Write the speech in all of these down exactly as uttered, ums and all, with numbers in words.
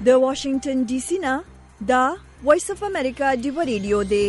د واشنگټن ډي سي نه دا وایس اف امریکا دی ریډیو دی.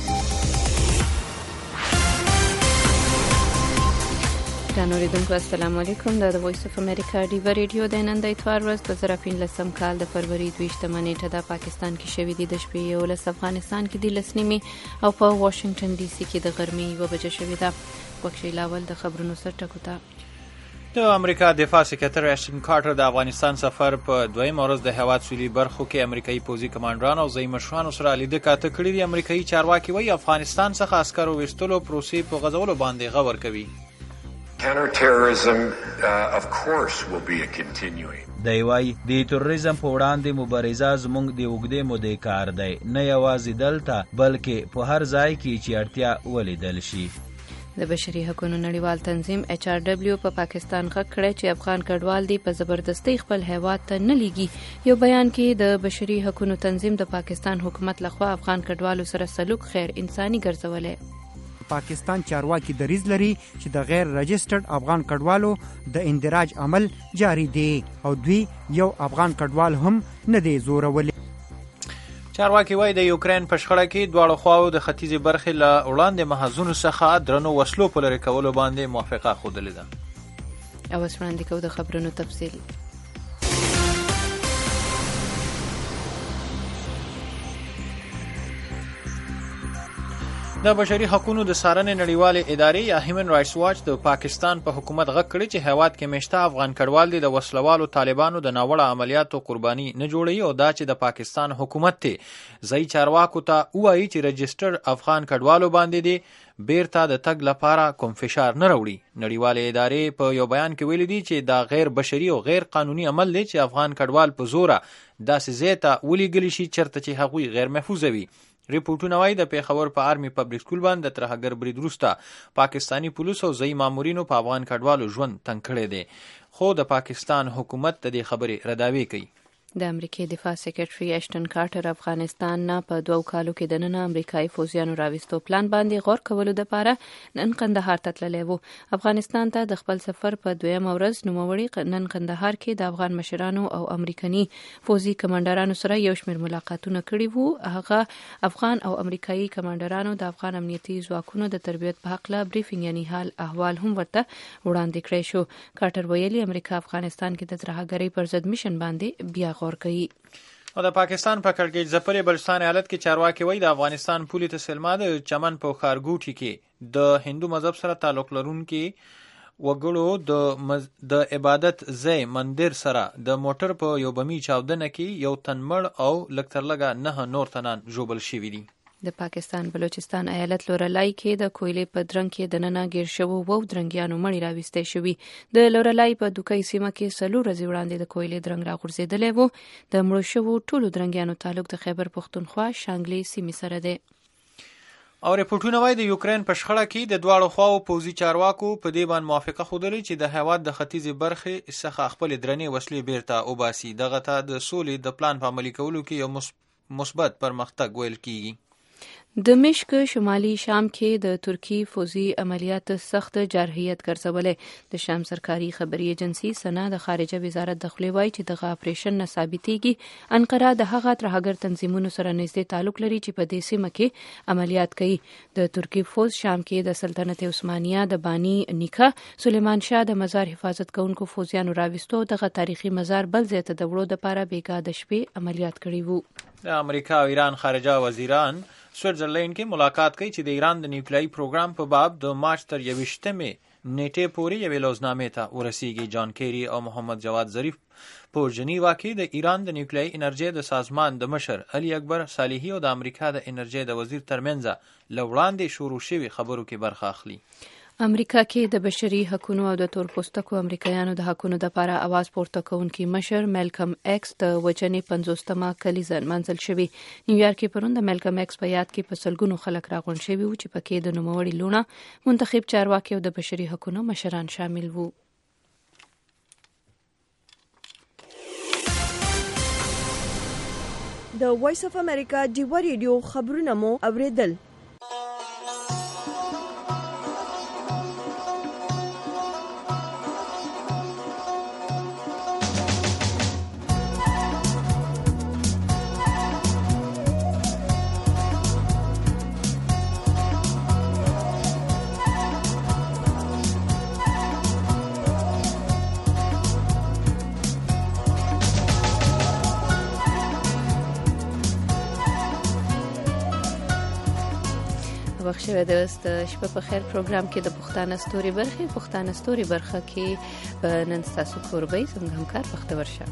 ګرانو اوریدونکو السلام علیکم. دا د وایس اف امریکا دی ریډیو د نن د اتوار ورځ په زر پنځلسم کال د فروری دویشتمه نیټه د پاکستان کې شوې دي د شپې یولس، افغانستان کې د لس نیمې او په واشنگټن ډي سي کې د غرمې یوه بجه شوې ده. وکشي لاول د خبرونو سر ټکو ته. د امریکا دفاع سکرټر اشټن کارټر د افغانستان سفر په دویم ورځ د هیواد سویلي برخو کې امریکایي پوځي کمانډرانو او ځایي مشرانو سره لیده کاته کړې دي. امریکایي چارواکي وایي افغانستان څخه عسکرو ویستلو پروسې په غځولو باندې غور کوي. Counterterrorism, uh, of course, will be a continuing. دی وای د تروریزم په وړاندې مبارزه زموږ د اوږدې مودې کار دی، نه یوازې دلته بلکې په هر ځای کې چې اړتیا ولیدل شي. د بشري حقوقو نړیوال تنظیم ایچ آر ډبلیو په پاکستان غږ کړی چې افغان کډوال دی په زبردستۍ خپل هیواد ته نه لیږي. یو بیان کې د بشري حقوقو تنظیم د پاکستان حکومت لخوا افغان کډوالو سره سلوک غیر انساني ګرځولې. پاکستان چارواکي دریځ لري چې د غیر رجسټرډ افغان کډوالو د اندراج عمل جاری دی او دوی یو افغان کډوال هم نه دی زورولي. چارواکي وایي د یوکرين په شخړه کې دواړو خواو د ختیځې برخې له وړاندې محاذونو څخه درنو وسلو په لرې کولو باندې موافقه ښودلې ده. او اوس وړاندې کوو د خبرونو تفصیل. د بشري حقوقو د څارنې نړیوالې ادارې یا هیومن رائټس واچ د پاکستان په حکومت غږ کړی چې هیواد کې مشته افغان کډوال دي د وسلوالو طالبانو د ناوړه عملیاتو قرباني نه جوړي او دا چې د پاکستان حکومت ته ځای چارواکو ته وایي چې رجسټر افغان کډوالو باندې دي بیرته د تګ لپاره کوم فشار نه راوړي. نړیوالې ادارې په یو بیان کې ویلي دي چې دا غیر بشري او غیر قانوني عمل دی چې افغان کډوال په زوره داسې ځای ته ولېږلی شي چېرته چې هغوی غیر محفوظه وي. ریپورټونه وایي د پیښور په آرمي پبلک سکول باندې د ترهګر برید وروسته پاکستاني پولیسو او ځایي مامورینو په افغان کډوالو ژوند تنګ کړی دی، خو د پاکستان حکومت د دې خبرې رداوی کوي. د امریکای دفاع سکرټري اشټن کارټر افغانستان نه په دوو کالو کې د نن امریکایي فوجیانو راوستو پلان باندې غور کولو لپاره نن قندهار ته تللی وو. افغانستان ته د خپل سفر په دویمه ورځ نوموړي نن قندهار کې د افغان مشرانو او امریکایي فوجي کمانډرانو سره یو شمېر ملاقاتونه کړي وو. هغه افغان او امریکایي کمانډرانو د افغان امنیتي ځواکونو د تربیت په هکله بریفینګ یعنی حال احوال هم ورته وړاندې کړی شو. کارټر ویلي امریکا افغانستان کې د ترهګرۍ پر ضد میشن باندې بیا غور کوي. او د پاکستان په کړکېچ ځپلې بلوچستان ایالت کې چارواکي وایي د افغانستان پولې ته سلما د چمن په ښارګوټي کې د هندو مذهب سره تعلق لرونکي وګړو د مز... د عبادت ځای مندر سره د موټر په یو بمي چاودنه کې یو تن مړ او لږ تر لږه نه نور تنان ژوبل شوي دي. د پاکستان بلوچستان ایالت لورلای کې د کویلې په درنګ کې د ننه ګیر شوو وو درنګیانو مړی راوستې شوي. د لورلای په دوکۍ سیمه کې څلور ورځې وړاندې د کویلې درنګ راغورځېدلی وو. د مړو شوو ټولو درنګیانو تعلق د خیبر پښتونخوا شانګلې سیمې سره دی. او ریپورټونه وایي د یوکرين په شخړه کې د دواړو خواو پوځي چارواکو په دې باندې موافقه ښودلې چې د هیواد د ختیځې برخې څخه خپل درنې وسلې بیرته وباسي. دغه ته د سولې د پلان په عملي کولو کې یو مثبت پرمختګ ویل کیږي. د مشک شمالي شام کې د ترکی فوزي عملیات سخت جارحیت ګرځولې. د شام سرکاري خبري ایجنسی سنا د خارجه وزارت داخلي وایي چې دغه اپریشن نه ثابتېږي انقره د هغه ترهګر تنظیمونو سره نږدې تعلق لري چې په دې سیمه کې عملیات کوي. د ترکی فوز شام کې د سلطنت عثمانیه د بانی نیکه سلیمان شاه د مزار حفاظت کوونکو فوجیانو راوستو دغه تاریخي مزار بل ځای ته د وړو لپاره بیګا د شپې عملیات کړي وو. د امریکا او ایران خارجه وزیران سویټزرلینډ کې ملاقات کوي چې د ایران د نیوکلیایي پروګرام په باب د مارچ تر یویشتمې نیټې پورې یوې لوزنامې ته ورسیږي. جان کیری او محمد جواد ظریف په جنیوا کې د ایران د نیوکلیایي انرژۍ د سازمان د مشر علي اکبر صالحي او د امریکا د انرژۍ د وزیر ترمنځ له وړاندې شروع شوي خبرو کې برخه اخلي. امریکا کې د بشري حقوقو او د تور پوستکو امریکایانو د حقوقو لپاره आवाज پورته کوونکی مشر ملکم ایکس د وجنې پنځوستمه کلیزه منځل شوی. نیویارک کې پرون د ملکم ایکس په یاد کې په سلګونو خلک راغونډ شوي وو چې پکې د نوموړي لونه منتخب چارواکي او د بشري حقوقو مشران شامل وو. د وایس اف امریکا دی ریډیو خبرونه مو اوریدل. وخت شوی د شپه په خیر پروګرام کې د پښتانه ستوري برخه پښتانه ستوري برخه کې نن تاسو کوربې څنګه همکار بختور شه.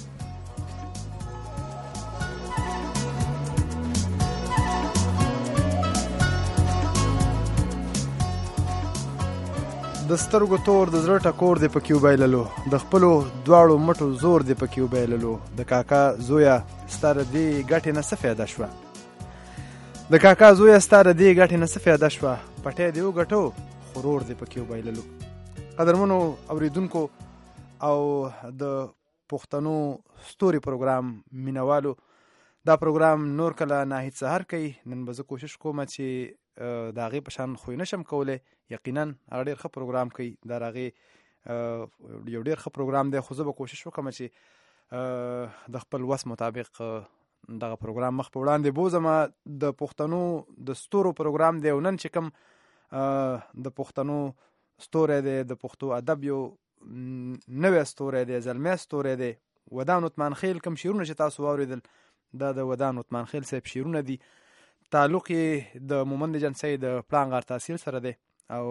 د سترګو تور د زړه ټکور دی پکې وبایللو، د خپلو دواړو مټو زور دی پکې وبایللو، د کاکا زویا ستاره دی ګټې نه څه فایده شوه، د کاکا زویا ستاره دی ګټې نه څه فایده شوه، پټی دی وګټو خورور دی پکې وبایللو. قدرمنو اوریدونکو او د پښتنو ستوري پروګرام مینوالو، دا پروګرام نور کله ناهید سهار کوي. نن به زه کوشش کوم چې د هغې په شان خوی نشم کولی. یقینا هغه ډېر ښه پروګرام کوي، دا د هغې یو ډېر ښه پروګرام دی، خو زه به کوشش وکړم چې د خپل وس مطابق دغه پروګرام مخ په وړاندې بوځم. د پښتنو د ستورو پروګرام دی او نن چې کوم د پښتنو ستوری دی، د پښتو ادب یو نوی ستوری دی، زلمی ستوری دی. ودان عثمان خیل کوم شعرونه چې تاسو واورېدل دا د ودان عثمان خیل صاحب شعرونه دي. تعلق یې د مومند جنسۍ د پړانګ تحصیل سره دی او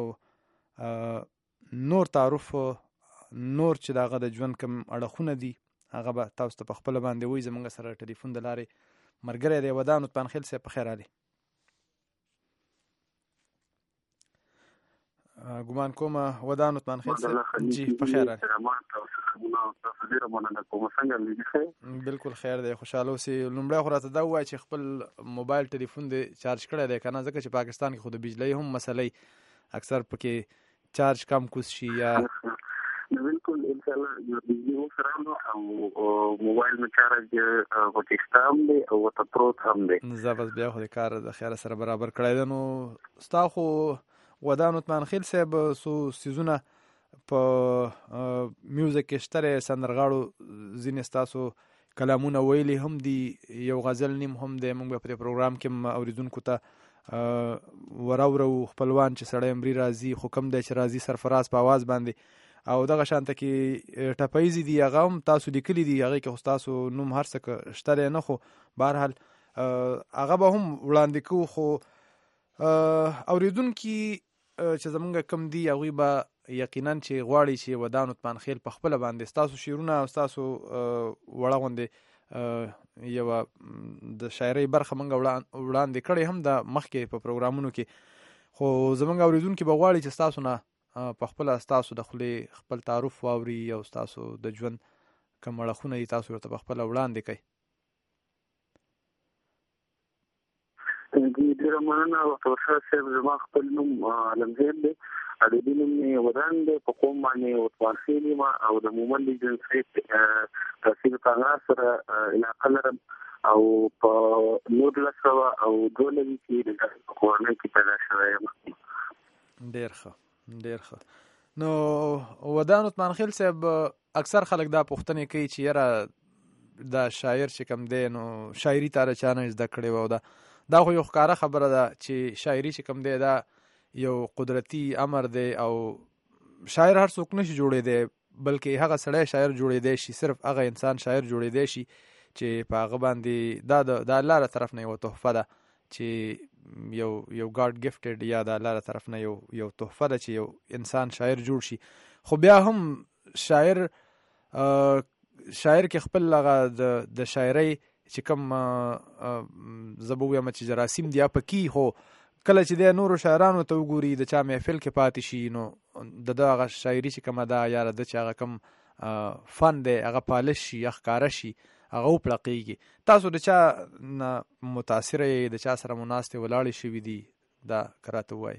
نور تعارف نور چې د هغه د ژوند کوم اړخونه دي هغه به تاسو ته په خپله باندې وایي. زموږ سره ټلیفون د لارې ملګری دی ودان عثمان خیل صاحب، په خیر علي. ګمان کوم ودان عثمان خیل صاحب جی په خیر علي. بالکل خیر دی، خوشحاله اوسې. لومړی خو راته دا ووایه چې خپل موبایل ټلیفون دی چارج کړی دی که نه، ځکه چې پاکستان کې خو د بجلۍ هم مسلې اکثر پکې چارج کم کوز شي یا بالکل انشاءالله د بجلي اوس راغلو او موبایل مې چارج پکې شته هم دی او ورته پروت هم دی. زه بس بیا خو د کار د خیره سره برابر کړی دی. نو ستا خو ودان عثمان خیل صاحب څو څیزونه په میوزیک کې شته، سندرغاړو ځینې ستاسو کلامونه ویلي هم دي، یو غزل نیم هم دی. موږ به په دې پروګرام کې اوریدونکو ته وراورو خپلوان چې سړی مري راځي، خو کم دی چې راځي سرفراز په آواز باندې، او دغه شانته کې ټپیزې دي هغه هم تاسو لیکلي دي، هغې کې خو ستاسو نوم هر څه شته دی نه، خو بهرحال هغه به هم وړاندې کوو. خو اوریدونکي چې زمونږ کم دي هغوی به یقینا چې غواړي چې ودان عثمان خیل په خپله باندې ستاسو شعرونه او ستاسو وړه غوندې یوه د شاعرۍ برخه موږ وړاندې کړې هم ده مخکې په پروګرامونو کې، خو زمونږ اوریدونکي به غواړي چې ستاسو نه په خپله ستاسو د خولې خپل تعارف واوري او ستاسو د ژوند کوم اړخونه دي تاسو ورته په خپله وړاندې کوئ. ډېره مننه بختور صاحب. زما خپل نوم عالمزیب دی، ادبي نوم مې ودان دی، په قوم باندې عثمان خیل یم او د مومند جنسۍ تحصیل کاغذ سره علاقه لرم او په نولس سوه او دوه نوي کې د کورنۍ کې پیدا شوی یم. ډېر ښه ډېر ښه. نو ودان عثمان خیل صاحب اکثر خلک دا پوښتنې کوي چې یاره دا شاعر چې کوم دی نو شاعري تا له چا نه زده کړې وه، او دا دا خو یو ښکاره خبره ده چې شاعري چې کوم دی دا یو قدرتي امر دی او شاعر هر څوک نشي جوړېدی، بلکې هغه سړی شاعر جوړېدی شي، صرف هغه انسان شاعر جوړېدی شي چې په هغه باندې دا د الله له طرف نه یوه تحفه ده چې یو یو ګاډ ګفټډ یا د الله له طرف نه یو یو تحفه ده چې یو انسان شاعر جوړ شي. خو بیا هم شاعر شاعر کې خپل هغه د شاعرۍ چې کوم زه به ووایم چې جراثیم دي پکې، خو کله چې دی نورو شاعرانو ته وګوري د چا محفل کې پاتې شي نو د ده هغه شاعري چې کومه ده یا د چې هغه کوم فن دی هغه پالش شي یا ښکاره شي هغه وپړقېږي. تاسو د چا نه متاثره یې، د چا سره مو ناستې ولاړې شوي دي، دا که راته ووایې.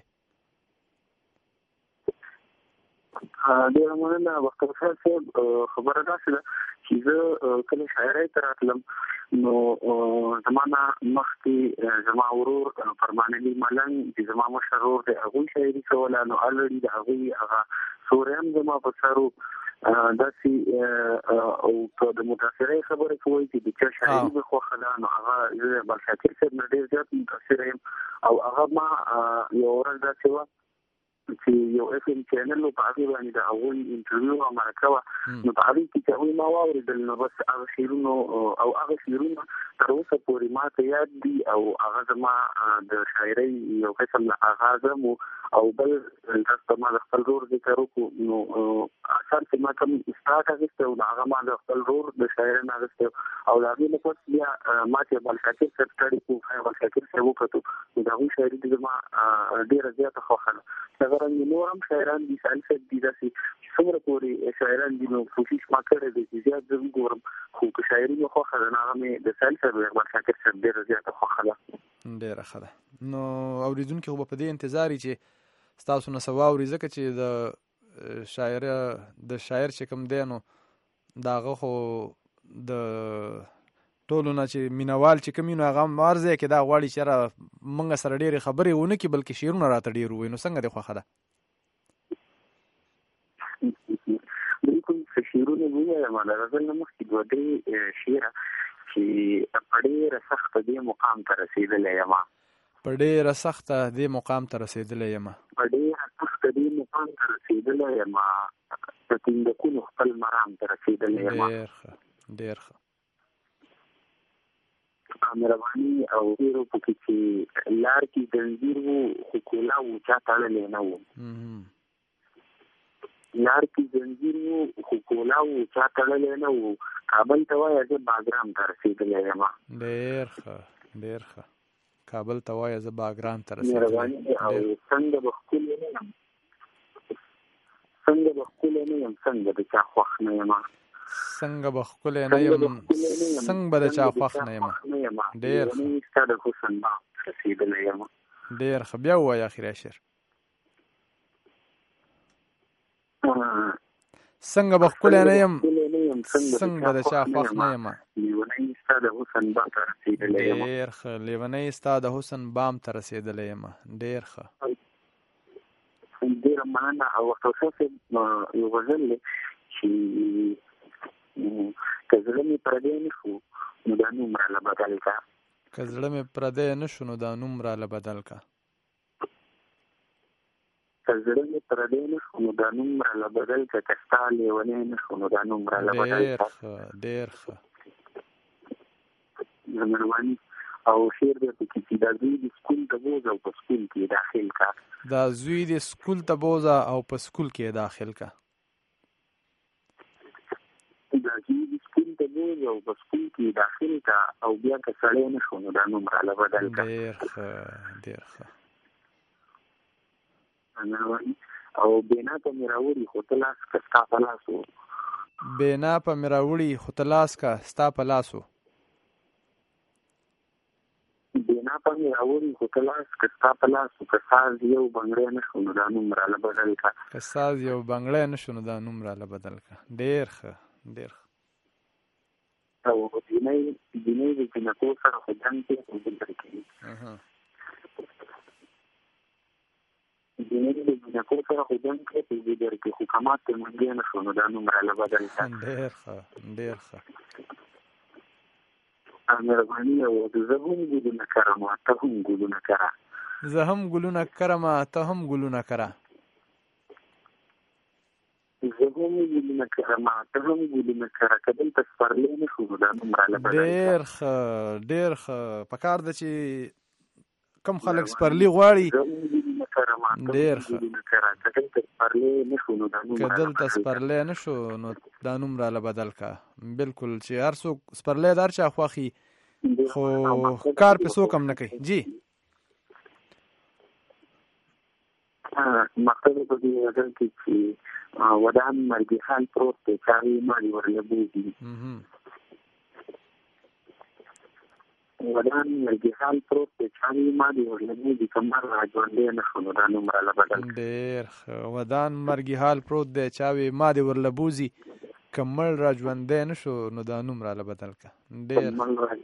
ډېره مننه بختور صاحب. خبره داسې ده چې زه کله شاعرۍ ته راتلم نو زما نه مخکې زما ورور فرمان علي ملنګ چې زما مشر ورور دی هغوی شاعري کوله، نو الرېډي د هغوی هغه سوری هم زما په سر و. داسې او که د متاثرۍ خبره کوئ چې د چا شاعري مې خوښه ده نو هغه زه بل شاکر صاحب نه ډېر زیات متاثره یم او هغه ما یوه ورځ داسې وه چې یو اف ام چینل په هغه باندې د اول انټرویو مرکه وا نو په هغه کې چې ما واورېدل نو بس هغه شیرونو او هغه شیرونو تر اوسه پورې ما ته یاد دي او هغه زما د شاعرۍ یو قسم له آغاز مو او بل تاسو ما د خپل رور ذکر وکړو نو اثر چې ما کوم استاد هغه او هغه ما د خپل رور د شاعر نه غوښتو او دا غي په بیا ما چې بل شاکر سټډي کو هغه بل شاکر څه وکړو دا غو شاعري د ما ډیره زیاته خوښه څنګه نورم شاعران دي سالفه دي داسې څومره پورې شاعران دي نو کوشش ما کړې دي چې زیات زم ګورم خو که شاعري مو خوښه ده نه مې د سالفه د بل شاکر څخه ډیره زیاته خوښه ده ډیره ښه ده نو اوریدونکو خو په دې انتظار چې تاسو نه سواوري ځکه چې د شاعر د شاعر چې کوم دی نو داغه خو د ټولو نه چې مینوال چې کوم نو هغه مارزه کې دا غواړي چې را مونږ سره ډېرې خبرې ونه کې بلکې شعرونه راته ډېر وي نو څنګه دی خوښه ده بالکل شعرونه ویل ما دا غوښتل نو مخکې دوه درې شعر چې په ډېره سخت دې مقام ته رسیدلې یم په ډېره سخت دې مقام ته رسیدلې یم په ډېره سخت دې مقام ته رسیدلې یم په تیندکونو خپل مرام ته رسیدلې یم ډېر ښه ډېر ښه مهرباني او ډیرو پکې چې لار کې زنجیر وو خو کولا وو چا تړلې نه وو لار کې زنجیر وو خو کولا وو چا تړلې نه وو کابل ته وایي زه باګرام ته رسېدلی یم ډېر ښه ډېر ښه کابل ته وایي زه باګرام ته رسېدلی مهرباني او څنګه به ښکلی نه یم څنګه به ښکلی نه یم څنګه د چا خوښ نه یم څنګه به ښکلی نه یم څنګه به د چا خوښ نه یم ډېر ستا د حسن بام رسېدلی یم ډېر ښه بیا ووایه اخري شعر څنګه به ښکلی نه یم څنګه به د چا خوښ نه یم لیونی ستا د حسن بام ته رسېدلی یم ډېر ښه لیونی ستا د حسن بام ته رسېدلی یم ډېر ښه ډېره مننه او ورته صاحب یو غزل دی چې که زړه مې پردی نه شو نو دا نوم راله بدل کا که زړه مې پردی نه شو نو دا نوم راله بدل کا که زړه مې پردی نه شو نو دا نوم راله بدل کا که ستا لیونی نه شو نو دا نوم راله بدل کا ډېر ښه ډېر ښه مهرباني او شعر دی پکې چې دا زوی د سکول ته بوځه او په سکول کې داخل کا دا زوی د سکول ته بوځه او په سکول کې داخل کا دا چې د سکول ته بوځه او په سکول کې داخل کا او بیا که سړی نه شو نو دا نوم راله بدل کا ډېر ښه ډېر ښه او بینا په مې راوړي خو ته لاس که ستا په لاس و بینا په مې راوړي خو ته لاس که ستا په لاس و بینا په مې راوړي خو ته لاس که ستا په لاس و که ساز یو بنګړی نه شو نو دا نوم راله بدل کا که ساز یو بنګړی نه شو نو دا نوم راله بدل کا ډېر ښه ډېر ښه او دیني دیني د جنکو سره خو جنګ کې خو ذکر کوي دیني د جنکو سره خو جنګ کې خو ذکر کوي خو کمات ته مونږ نه شو نو دا نوم راله بدل کا ډېر ښه ډېر ښه مهرباني او زه هم ګلونه کرم ته هم ګلونه کره زه هم ګلونه کرم ته هم ګلونه کره زه هم ګلونه کرم ته هم ګلونه کره که دلته سپرلی نه شو نو دا نوم راله بدل کا ډېر ښه ډېر ښه پکار ده چې کم خلک سپرلی غواړي ډېر ښه که دلته سپرلی نه شو نو دا نوم که دلته سپرلی نه شو نو دا نوم راله بدل کا بالکل چې هر څوک سپرلی د هر چا خوښي خو کار پې څوک هم نه کوي جی مقصد په دې غزل کې چې ودان مرګي حال پروت دی چارې مالي ورله بوځي ودان مرګي حال پروت دی چارې مالي ورله بوځي کمر را ژوندی نه شو نو دا نوم راله بدل ډېر ښه ودان مرګي حال پروت دی چاوې ما دې ورله بوځي کمر را ژوندی نه شو نو دا نوم راله بدل کا ډېر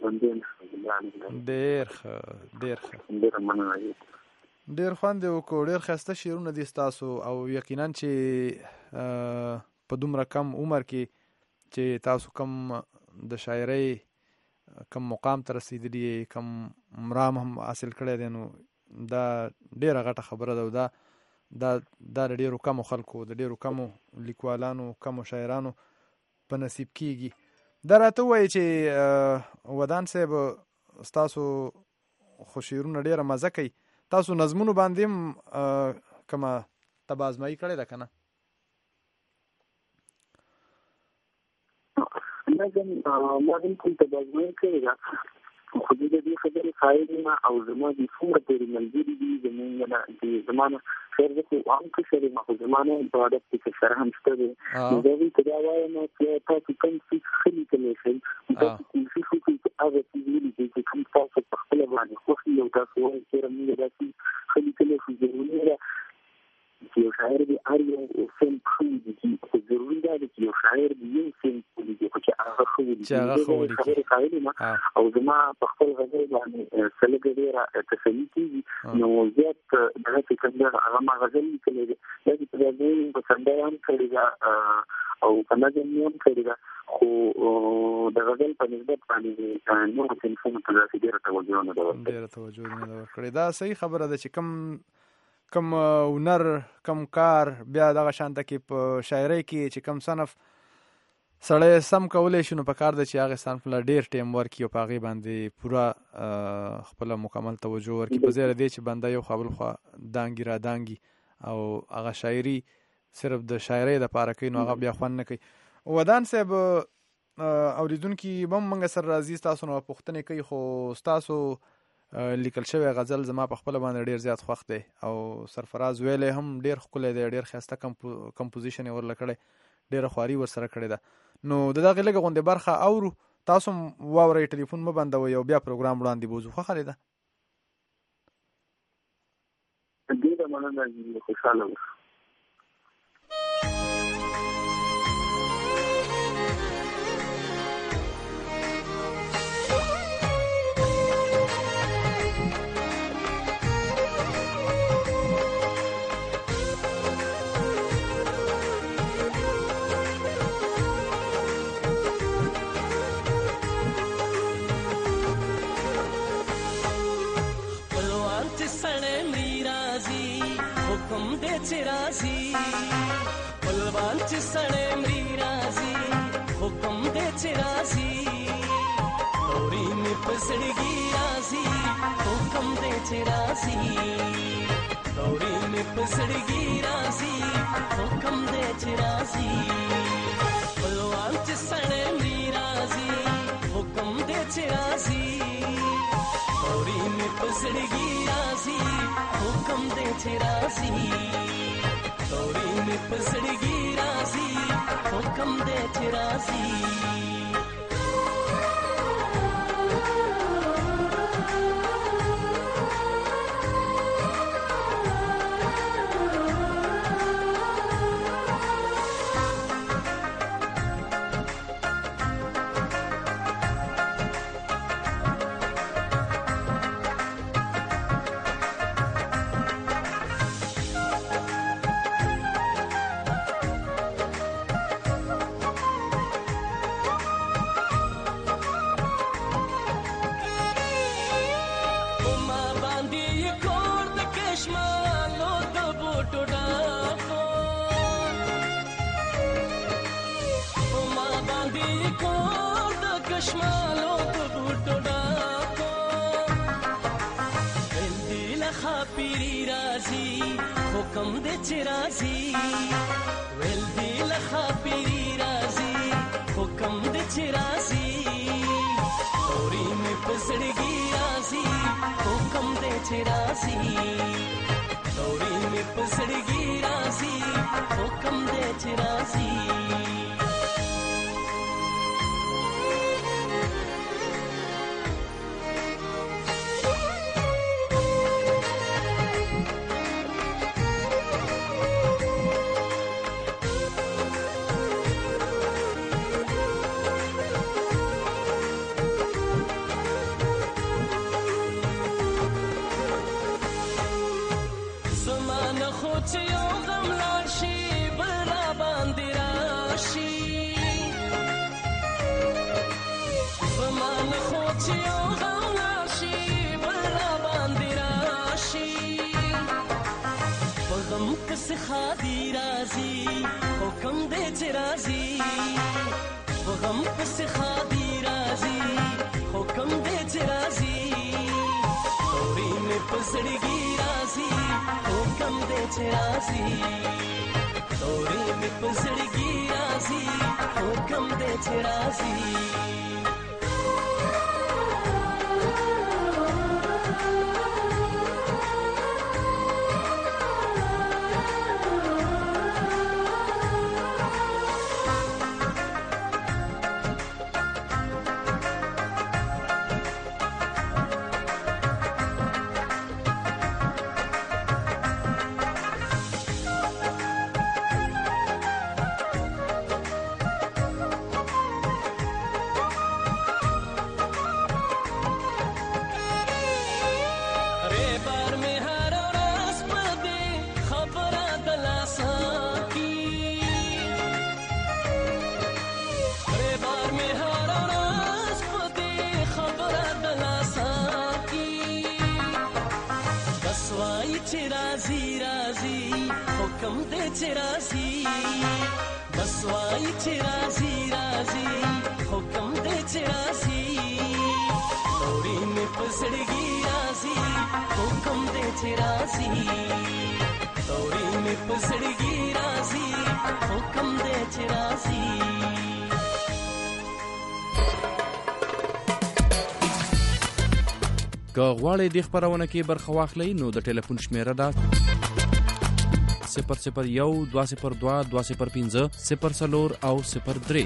ډېر ښه ډېر ښه ډېره مننه ډېر خوند یې وکړو ډېر ښایسته شعرونه دي ستاسو او یقینا چې په دومره کم عمر کې چې تاسو کم د شاعرۍ کم مقام ته رسېدلي کم مرام هم حاصل کړی دی نو دا ډېره غټه خبره ده او دا دا دا د ډېرو کمو خلکو د ډېرو کمو لیکوالانو کمو شاعرانو په نصیب کیږي. دا راته ووایي چې ودان صاحب ستاسو خو شعرونه ډېره مزه کوي، تاسو نظمونو باندې هم کومه تبازمایي کړې ده که نه؟ نظم ما بالکل تبازمایي کړې ده، خو د دې خبرې قایل یم او زما د څومره پورې ملګري دي زموږ نه د زما نه خیر زه خو عام کشر یم، خو زما نه په عادت کې کشر هم شته دی. نو زه هغوی ته دا وایم چې تاسو کوم څیز ښه لیکلی شئ، تاسو کوشش وکړئ چې هغه څیز ولیکئ چې کوم تاسو په خپله باندې خوښ وي او تاسو وایئ چېرې موږ دا څیز ښه لیکلی شو. ضروري ده چې یو شاعر د هر یو صنف ښه ولیکي، خو ضروري دا ده چې یو شاعر د یو صنف ولیکي خو چې هغه ښه ولیکي. زه خبرې قایل یم او زما په خپل غزل باندې څه لږه ډېره تسلي کېږي. نو زیات دغه چې کوم دی هغه ما غزل لیکلی دی، دا چې په غزل په سندره هم کړې ده او په نظم یې هم کړې ده، خو د غزل په نسبت باندې نورو صنفونو ته داسې ډېره توجه نه ده ورکړې. ډېره توجه نه ده ورکړې. دا صحیح خبره ده چې کم کم هنر کم کار بیا دغه شانته کې په شاعرۍ کې چې کم صنف سړی سم کولی شي نو په کار ده چې هغې صنف له ډېر ټیم ورکړي او په هغې باندې پوره خپله مکمل توجه ورکړي، په ځای له دې چې بنده یو خوا بل خوا دانګي را دانګي او هغه شاعري صرف د شاعرۍ دپاره کوي نو هغه بیا خوند نه کوي. ودان صاحب اورېدونکي به هم موږ سره راځي، ستاسو نه پوښتنې کوي، خو ستاسو لیکل شوی غزل زما په خپله باندې ډېر زیات خوښ دی او سرفراز ویلی هم ډېر ښکلی دی، ډېر ښایسته کمپوزیشن یې ورله کړی، ډېره خواري ورسره کړې ده. نو د دغې لږه غوندې برخه اورو، تاسو هم واورئ، ټلیفون مه بندوئ او بیا پروګرام وړاندې بوځو. خوښه لیده؟ ډېره مننه، خوشحاله اوسه. राजी बलवान च सड़े मरी राजी हुक्म दे च राजी तोरी में पसड़गी राजी हुक्म दे च राजी तोरी में पसड़गी राजी हुक्म दे च राजी बलवान च सड़े मरी राजी हुक्म दे च राजी तोरी में पसड़गी राजी हुक्म दे च राजी तोरी में पसड़गी राजी हुक्म दे च राजी हुक्म दे च राजी वेल दिल खापीरी राजी हुक्म दे च राजी तोरी में पसड़गी राजी हुक्म दे च राजी तोरी में पसड़गी राजी हुक्म दे च राजी غم پس خادي رازي حکم دې چې رازي غم پس خادي رازي حکم دې چې رازي اوري مې پسړګي رازي حکم دې چې رازي اوري مې پسړګي رازي حکم دې چې رازي که غواړئ د خپرونه کې برخه واخلئ نو د ټلیفون شمیره ده صفر صفر یو دوه صفر دوه دوه صفر پنځه صفر څلور او صفر درې.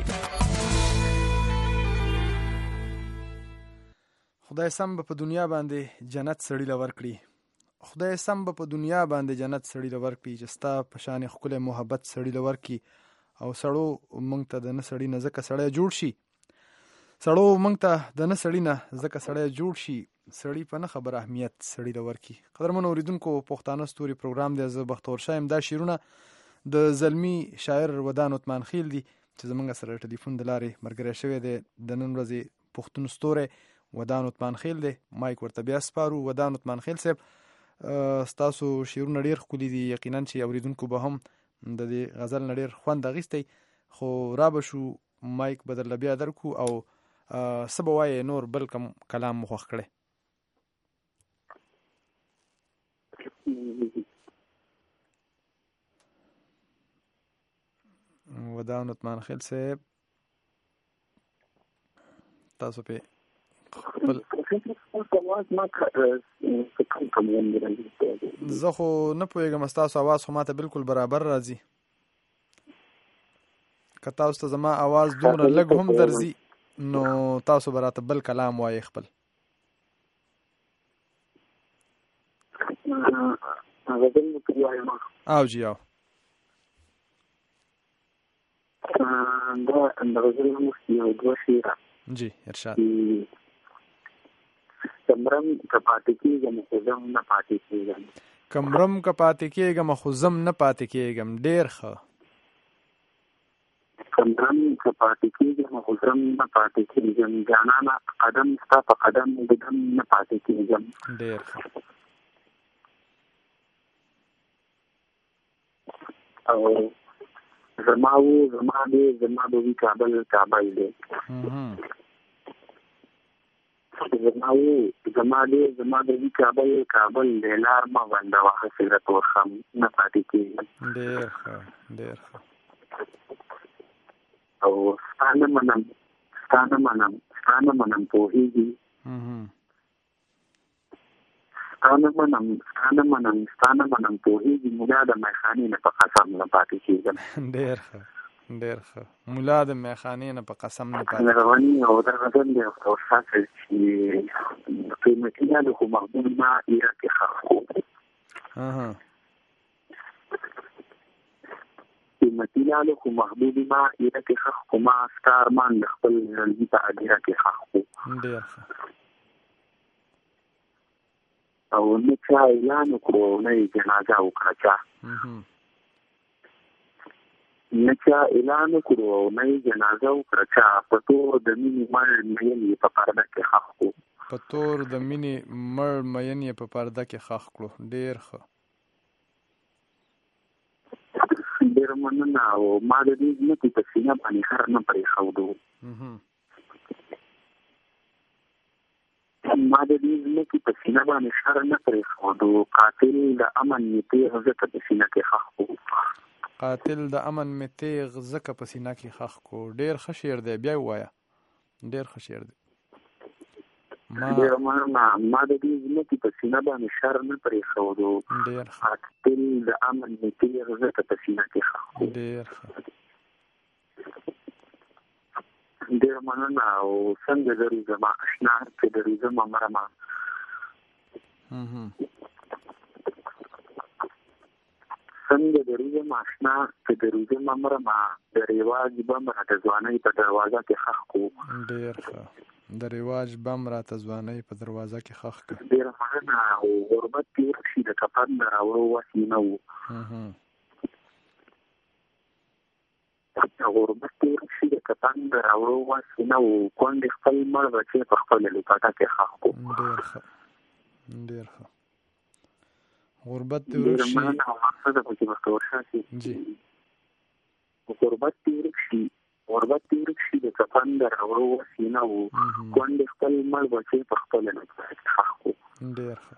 خدای سم به په دنیا باندې جنت سړی لور کړي خدای سم به په دنیا باندې جنت سړی لور کړي چې ستا په شان ښکلی محبت سړی لور کړي او سړو موږ ته د نه سړي نه ځکه سړی جوړ شي سړو موږ ته د نه سړي نه ځکه سړی جوړ شي سړی په نه خبر اهمیت سړی لور کړي. قدرمنو اوریدونکو پښتانه ستوري پروګرام دی زه بختور شایم. دا شعرونه د زلمی شاعر ودان عثمان خیل دي چې زمونږ سره ټلیفون د لارې ملګری شوی دی د نن ورځې پښتون ستوری ودان عثمان خیل دی. مایک ورته بیا سپارو. ودان عثمان خیل صاحب ستاسو شعرونه ډېر ښکلي دي یقینا چې اوریدونکو به هم د دې غزل نه ډېر خوند اخیستی خو را به شو مایک به درله بیا درکو او څه به وایې نور بل کم کلام مو خوښ کړی. ودان عثمان خیل صاحب تاسو په خپل زه خو نه پوهېږم ستاسو اواز خو ماته بالکل برابر راځي که تاسو ته زما اواز دومره لږ هم درځي نو تاسو به راته بل کلام وایې خپل. او جی او دا د غزل مخکې یو دوه شعره جی ارشاد. کمرم که پاتې کېږم خو زم نه پاتې کېږم کمرم که پاتې کېږم خو زم نه پاتې کېږم. ډېر ښه. کمرم که پاتې کېږم خو زم نه پاتې کېږم جانانه قدم ستا په قدم د دم نه پاتې کېږم. ډېر ښه. او زما و زما دی زما به وي کابل کابل دی زما و زما دی زما به وي کابل کابل دی لار مه بندوه حسرت ورخم نه پاتې کېږم. ډېر ښه ډېر ښه. او ستا نه منم ستا نه منم ستا نه منم پوهېږي ستا نه منم ستا نه منم ستا نه منم پوهېږي ملا د میخانې نه په قسم نه پاتې کېږم. ډېر ښه ډېر ښه. ملا د میخانې نه په قسم نه پاتې رواني او دا غزل دی او ساتل چې قیمتي لالو خو محبوب ما ایره کې ښخ کړو قیمتي لالو خو محبوب ما ایره کې ښخ کړو ما ستا ارمان د خپل زړګي په هدیره کې ښخ کړو. ډېر ښه. او نه چا اعلان وکړو نه یې جنازه وکړه چا نه چا اعلان وکړو نه یې جنازه وکړه چا په تور د مینې مړ مین یې په پرده کې ښخ کړو په تور د مینې مړ مین یې په پرده کې ښخ کړو. ډېر ښه. ډېره مننه. او ما د دې ځمکې په سینه باندې هر نه پرېښودو ما د دې ځمکې په سینه باندې شر نه پرېښودو. قاتل د امن مې تیغ ځکه په سینه کې ښخ کړو. قاتل د امن مې تیغ ځکه په سینه کې ښخ کړو. ډېر ښه شعر دی، بیا ووایه. ډېر ښه شعر دی. ډېره مننه. ما د دې ځمکې په سینه باندې شر نه پرېښودو. قاتل د امن مې تیغ ځکه په سینه کې ښخ کړو. ډېر ښه. ډېره مننه. او څنګه درې زما اشنا چې درې زما مرمه څنګه درې زما اشنا چې درې زما مرمه د رواج بم راته ځوانۍ په دروازه کې ښخ کړو. ډېر ښه. د رواج بم راته ځوانۍ په دروازه کې ښخ کړو. ډېره مننه. او غربت تېر شي د کفن د راوړو وس یې نه و. غربت تېر شي د کفن د راوړو وس یې نه و. کونډې خپل مړ بچی په خپله لوپټه کې ښخ کړو. ډېر ښه. ډېر ښه. غربت دې ورک شي. مننه. او مقصده پکې بختور شاسي. جی. غربت دې ورک شي. غربت دې ورک شي د کفن د راوړو وس یې نه و. کونډې خپل مړ بچی په خپله لوپټه کې ښخ کړو. ډېر ښه.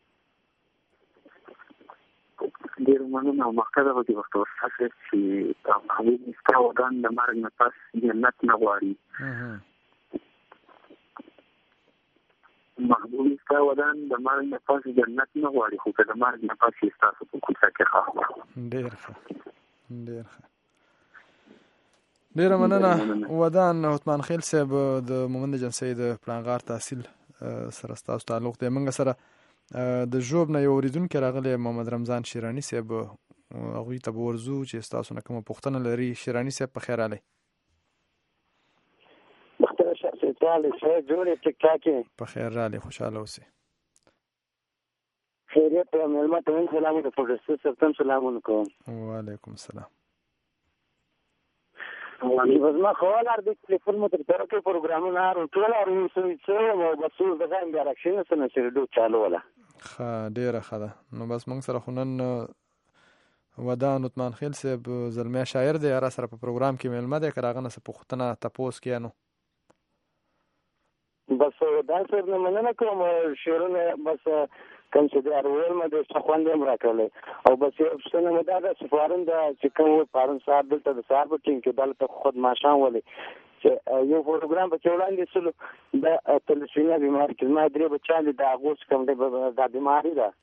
ډېر مننه. او مقصده پکې بختور شاسي چې محبوب ستا ودان د مرګ نه پس جنت نه غواړي. محبوب ستا ودان د مرګ نه پس جنت نه غواړي، خو که د مرګ نه پس یې ستاسو په کوڅه کې ښخ کړو. ډېر ښه. ډېر ښه. ډېره مننه. ودان عثمان خیل صاحب د مومند جنسۍ د پړانغار تحصیل سره ستاسو تعلق دی. موږ سره د ژوب نه یو اورېدونکی راغلی محمد رمضان شیراني صاحب، هغوی ته به ورځو چې ستاسو نه کومه پوښتنه لري. شیراني صاحب په خیر راغلی. په خیر راغلی، خوشحاله اوسئ. خیریت. مېلمه ته هم سلامونه. پروفیسر صاحب ته هم سلامونه کوم. وعلیکم السلام. زما خواله د ټلیفون مو تر طرف کې پروګرامونه هر ټول هر څه مو بسو دغه انډراکشن سره چې چالو ولا. ښه. ډېره ښه ده. نو بس موږ سره خو نن ودان عثمان خیل صاحب زلمی شاعر دی، هر سره په پروګرام کې مېلمه دی. که راغه نه څه پوښتنه تپوس کیا نو بس ودان صاحب نه مننه کوم. شعرونه بس کوم چې د ارویل مده څه خوند هم راکړل. او بس یو څه نه مده د سفارند چې کوم پارن صاحب دلته د صاحب ټینګ کې دلته خود ماشان ولې چې یو پروګرام په وړاندې سره د تلسینه بیماری کې ما درې بچان د اغوس کوم د بیماری ده.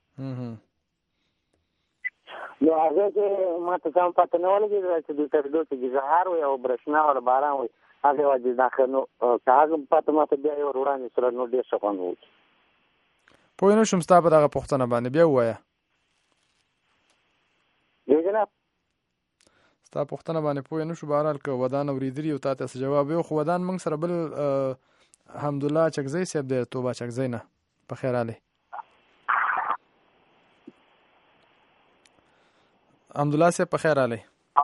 نو هغه چې ما ته څنګه پته نه ولګي چې د تردو چې زهار او برښنا او باران وي هغه واجب داخله نو هغه پته ما ته بیا یو وړاندې سره نو ډېر څه خوند وو. پوه نه شوم ستا په دغه پوښتنه باندې، بیا ووایه. جناب ستا پوښتنه باندې پوه نه شو. بهرحال که ودان اورېدلي او تا ته څه جواب وي. خو ودان موږ سره بل حمدالله چکزی صاحب دی، توبه چکزی نه. په خیر راغلی. حمدالله صاحب په خیر راغلی.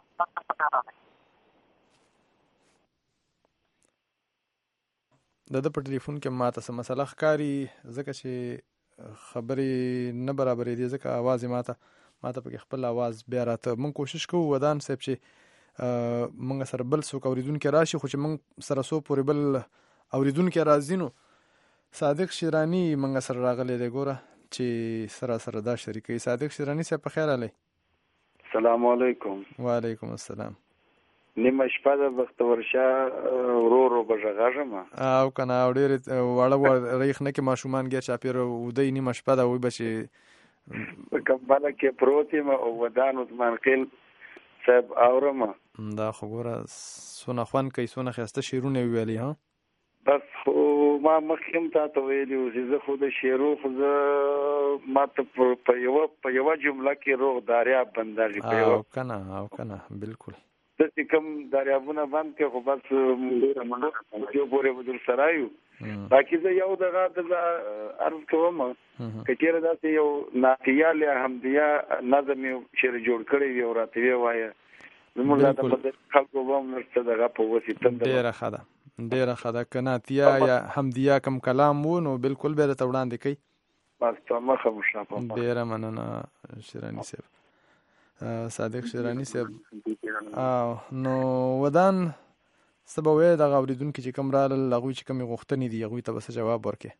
د ده په ټلیفون کې ما ته څه مسله ښکاري، ځکه چې خبرې نه برابرې دي، ځکه اواز یې ما ته ما ته پکې خپل اواز بیا راته. موږ کوشش کوو ودان صاحب چې موږ سره بل څوک اورېدونکی راشي، خو چې موږ سره څو پورې بل اورېدونکی راځي نو صادق شیراني موږ سره راغلی دی. ګوره چې سره سره دا شریکوي. صادق شیراني صاحب په خیر راغلی. السلام علیکم. وعلیکم السلام. نیمه شپه د بختور شاه ورو ورو بغږم او کنه او ډېر وړه وړه ریخ نه کې ماشومان ګیا چاپیر ودی نیمه شپه دا وي بچي کمباله کې پروت یم او ودان عثمان خیل صاحب اورم دا خو ګوره سونه خوان کوي سونه خسته شیرونه ویلي ها. بس خو ما مخکم تا ته ویلي چې زه خو د شیرو خو زه ما ته په یو په یو جمله کې روغ دریاب بنداږي په یو او کنه او کنه بالکل د کوم دریابونه بند کې خو بس یو پورې بدل سرایو باقي زه یو دغه د عرض کوم کچېره داسې یو ناقیه له حمدیه نظم شعر جوړ کړی وي او راته وایي زموږ د خلکو هم نرسته دغه په وسیله ډېره ښه ده ډېره ښه ده که نعتیه یا حمدیه کم کلام و نو بالکل به درته وړاندې کوي. بس ته مخه مو ښه. ډېره مننه شیراني صاحب. صادق شیرانی صاحب. نو ودان سبا وې د اوریدونکو چې کوم رال لغوي چې کوم غوښتنې دي هغه ته بس جواب ورکې.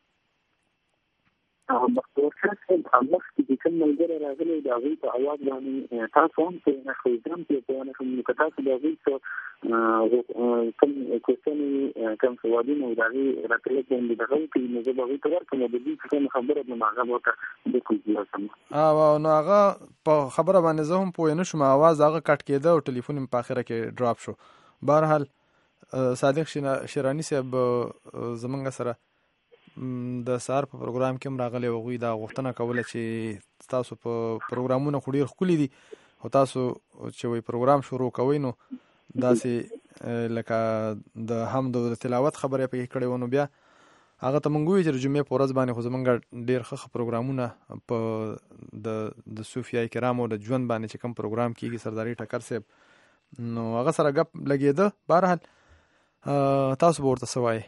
او مخکې چې الله چې کوم ملګری راغلی دا غوي په اواز باندې تاسو هم په نه خو ځم په نه کوم کتاب دا غوي څو کوم کوڅنې کوم سوالونه دا غوي راټول کړي دا غوي چې موږ به غوي تر کومه د دې څه خبره نه ماغه وته د کوم سم. او نو هغه په خبره باندې زه هم پوه نه شوم اواز هغه کټ کېده او ټلیفون په اخره کې ډراپ شو. بهرحال صادق شیرانی صاحب زمونږ سره د سار په پروګرام کې هم راغلی وغوی دا غوښتنه کوله چې تاسو په پروګرامونه خو ډېر ښکلي دي او تاسو چې وایي پروګرام شروع کوئ نو داسې لکه د حمد او د تلاوت خبره یې پکې کړې وه نو بیا هغه ته موږ وایو چې د جمعې په ورځ باندې خو زموږ ډېر ښه ښه پروګرامونه په د د صوفیای کرامو د ژوند باندې چې کوم پروګرام کېږي سرداري ټکر صاحب نو هغه سره ګپ لګېده. بهرحال تاسو به ورته څه وایئ؟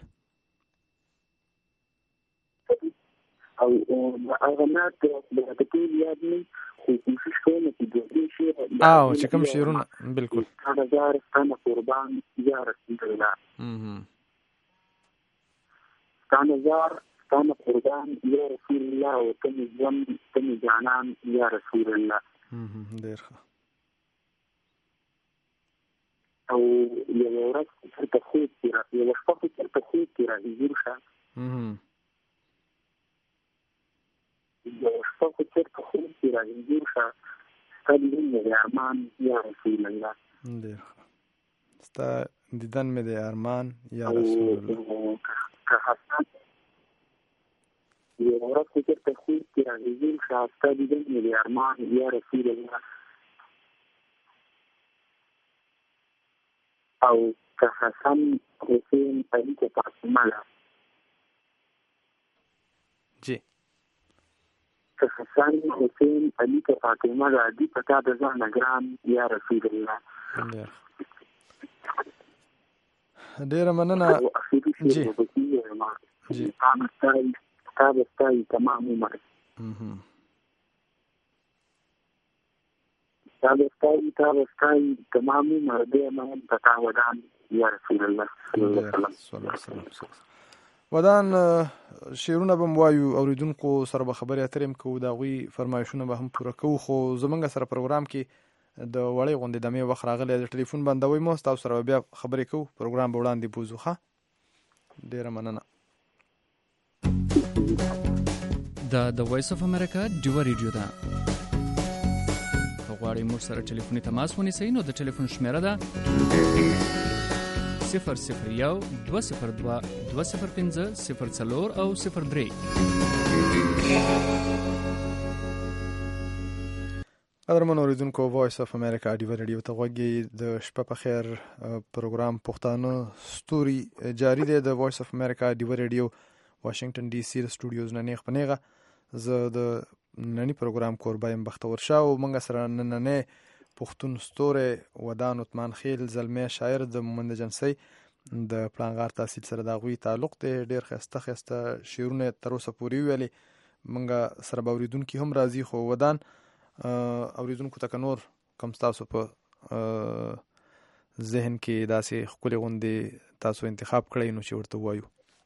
او هغه نه د ټول یاد نه خو کوشش کوم چې د دې شی او چې کوم شعرونه بالکل دا زار ستنه قربان یا رسول الله ستنه زار ستنه قربان یا رسول الله او کوم ځم کوم جانان یا رسول الله. ډېر ښه. او یو ورځ چې ته خو چې یو وخت چې ته خو چې راځي ورشه یو شپه خو چېرته خوب کې راځي ورشه ستا دیدن مې د ارمان یا رسول الله. ډېر ښه. ستا دیدن مې د ارمان یا رسول الله. که حسن یو ورځ خو چېرته خوب کې راځي ورشه ستا دیدن مې د ارمان یا رسول الله. او که حسن حسین علي که فاطمه ده جی که حسن حسین علي که فاطمه ده دي په تا د ځانه ګران یا رسول الله. ډېره مننه. جی جی تا به ستایي تمام عمر تا به ستایي تا به ستایي تمام عمر دی من په تا ودان یا رسول الله صلی الله علیه وسلم. ودان شعرونه به مو وایو اوریدونکو سره به خبرې اترې هم کوو د هغوی فرمایشونه به هم پوره کوو خو زموږ سره پروګرام کې د وړې غوندې دمې وخت راغلی د ټلیفون بندوی مو ستاسو سره بیا خبرې کوو پروګرام به وړاندې بوځو. ښه ډېره مننه. دا د وایس اف امریکا ډیوه ریډیو ده. که غواړئ موږ سره ټلیفوني تماس ونیسئ نو د ټلیفون شمیره ده صفر صفر یو دوه صفر دوه دوه صفر پنځه صفر څلور او صفر درې. قدرمن اوریدونکو وایس اف امریکا ډیوه ریډیو ته غوږ د شپه په خیر پروګرام پښتانه ستوري جاری دی د وایس اف امریکا ډیوه ریډیو واشنگټن ډي سي د سټوډیوز نه نیغ په نیغه زه د ننني پروګرام کوربه یم بختور شاه او موږ سره نننی پښتون ستوری ودان عثمان خیل زلمی شاعر د مومند جنسي د پلانغار تحصیل سره د هغوی تعلق دی. ډېر ښایسته ښایسته شعرونه تر اوسه پورې وویلې موږ سره به اورېدونکي هم راځي خو ودان اورېدونکو ته که نور کوم ستاسو په ذهن کې داسې ښکلې غوندې تاسو انتخاب کړی نو چې ورته ووایو.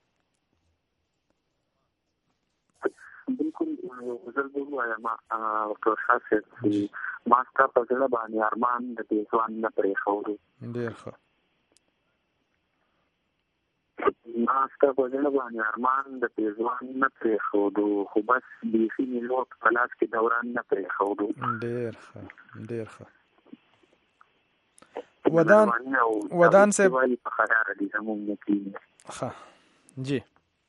بالکل یو غزل به ووایم ورته خاص چې ما ستا په زړه باندې ارمان د پېزوان نه پرېښودو. ډېر ښه. ما ستا په زړه باندې ارمان د پېزوان نه پرېښودو خو بس بیخي مې لوټ په لاس کې دوران نه پرېښودو. ډېر ښه ډېر ښه. ودان ودان صاحب په قراره دي زموږ نه کېږي. ښه جی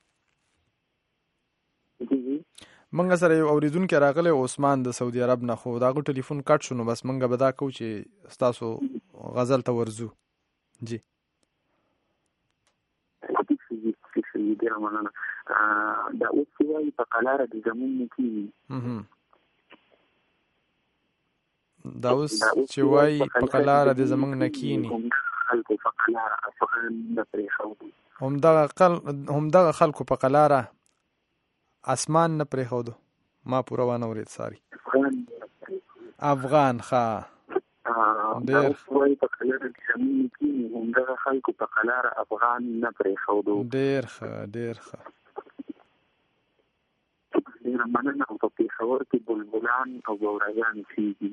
منګه سره یو اوریدونکو راغلی عثمان د سعودي عرب نه خو دا غو ټلیفون کټ شو نو بس منګه به دا کوو چې تاسو غزل ته ورزو. جی دا اوس چې وایي په قلاره د زمون نه کېږي دا اوس چې وایي په قلاره د زمون نه کېږي خلکو په قلاره افغان نه پرېښودو همدغه خلکو په قلاره اسمان نه پرېښودو. ما پوره وانه ورید ساری افغان ښه ډېر وایي په کلره کې شامل کېږي همدغه خلکو په قلاره افغان نه پرېښودو. ډېر ښه ډېر ښه ډېره مننه. او په پېښور کې بلبلان او ګوریان کېږي.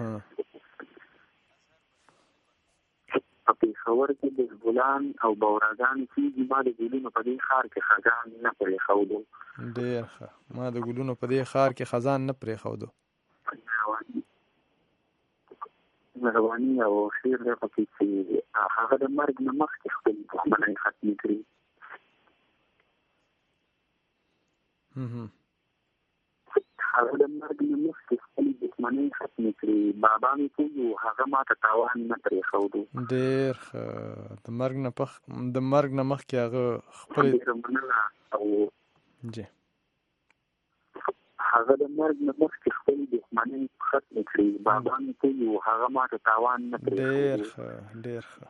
په پېښور کې بلبلان او بوراګان کېږي. ما د ګلونو په دې ښار کې خزان نه پرېښودو. ډېر ښه. ما د ګلونو په دې ښار کې خزان نه پرېښودو. مهرباني او شعر دی پکې چې هغه د مرګ نه مخکې خپل دښمنۍ ختمې کړي. هغه د مرګ نه مخکې خپل دښمنۍ ختمې کړي. بابا مې پوه هغه ما ته تاوان نه پرېښودو. ډېر ښه. د مرګ نه پخ د مرګ نه مخکې هغه خپل او جی هغه د مرګ نه مخکې خپل دښمنۍ ختمې کړي. بابا مې پوه هغه ما ته تاوان نه پرېښودو. ډېر ښه ډېر ښه.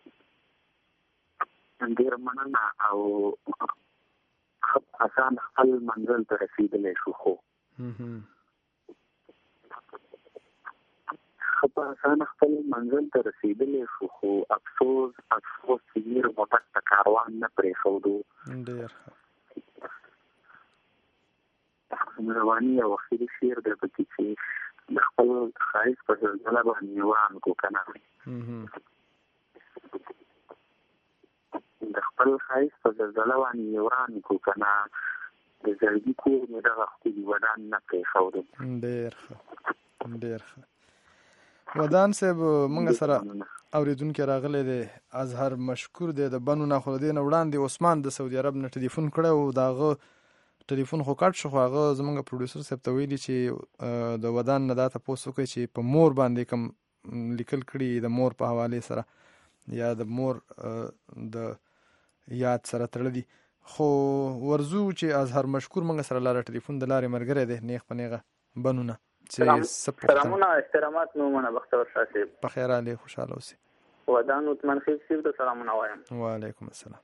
ډېره مننه. او اسان خپل منزل ته رسېدلی شو. خو ښه په اسانه خپل منزل ته رسېدلی شو خو افسوس افسوس چې میر موټر ته کاروان نه پرېښودو. ډېر ښه. مهرباني او اخري شعر دی پکې چې د خپل ښایست په زلزله باندې وران کو که نه د خپل ښایست په زلزله باندې وران کو که نه د زړګي کور مې دغه ښکلي ودان نه پرېښودو. ډېر ښه ډېر ښه. ودان صاحب موږ سره اورېدونکی راغلی دی اظهر مشکور دی د بنو نه. خو د دې نه وړاندې عثمان د سعودي عرب نه ټلیفون کړی و. د هغه ټلیفون خو کټ شو. خو هغه زموږ پروډیوسر صاحب ته ویلي چې د ودان نه دا تپوس وکړي چې په مور باندې کوم لیکل کړي د مور په حوالې سره یا د مور د یاد سره تړلي. خو ورزو چې اظهر مشکور موږ سره لاره ټلیفون د لارې ملګری دی نیغ په نیغه بنو نه. سلامونه استرامات نومونه بختور شاه صاحب. په خیر علي خوشحاله اوسئ. ودان عثمان خیل صاحب ته سلامونه وایم. وعلیکم السلام.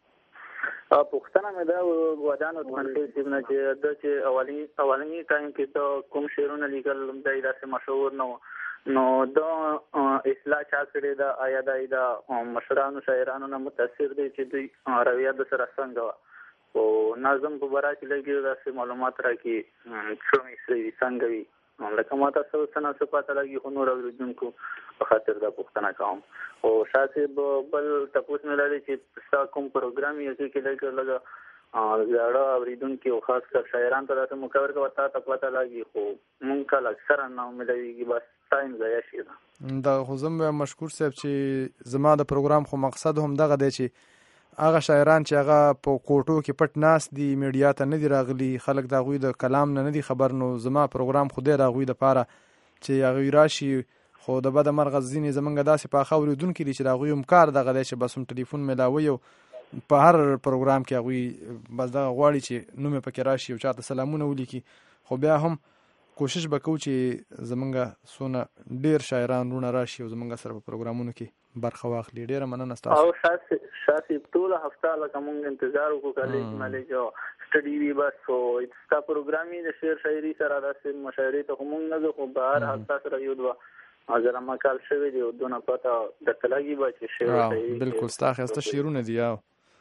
پوښتنه مې دا ودان عثمان خیل صاحب نه چې د چې اولي اولنی ټایم کې ته کوم شعرونه لیکل دی داسې مشهور نه نو د اصلاح چا کړې ده؟ آیا دا د مشرانو شاعرانو نه متاثر دی چې دوی رویه د سره څنګه وه؟ او نظم په باره کې لږ داسې معلومات راکړي څه وي څنګه وي لکه ما تاسو څه نه څه پته لګي خو نور اورېدونکو په خاطر دا پوښتنه کوم. او شاه صاحب بل تپوس مې لري چې ستا کوم پروګرام یې کې لږ لږ زاړه اورېدونکي او خاص کر شاعران ته داسې مقرر کوه تا ته پته لګي خو مونږ کله اکثره نه امیدوېږي بس ټایم ضایع شي. دغه خو زه هم مشکور صاحب چې زما د پروګرام خو مقصد هم دغه دی چې هغه شاعران چې هغه په کوټو کې پټ ناست دي میډیا ته نه دي راغلي خلک د هغوی د کلام نه نه دي خبر نو زما پروګرام خو دی د هغوی دپاره چې هغوی راشي. خو د بده مرغه ځینې زمونږ داسې پاخه اورېدونکي دي چې د هغوی هم کار دغه دی چې بس هم ټلیفون میلاوي او په هر پروګرام کې هغوی بس دغه غواړي چې نوم یې پکې راشي او چاته سلامونه ولیکي. خو بیا هم کوشش به کوو چې زمونږ څونه ډېر شاعران وروڼه راشي او زمونږ سره په پروګرامونو کې برخه واخلي. ډېره مننه ستاسو. او شاه صاحب ټوله هفته لکه مونږ انتظار وکړو کالج مالج او سټډي وي بس خو ستا پروګرام یې د شعر شاعري سره داسې مشاعرې ته خو مونږ نه ځو خو به هر حال تا سره یو دوه زره مکال شوي دي او دونه پته درته لګي به چې شعر شاعري بلکل ستا ښایسته شعرونه دي. او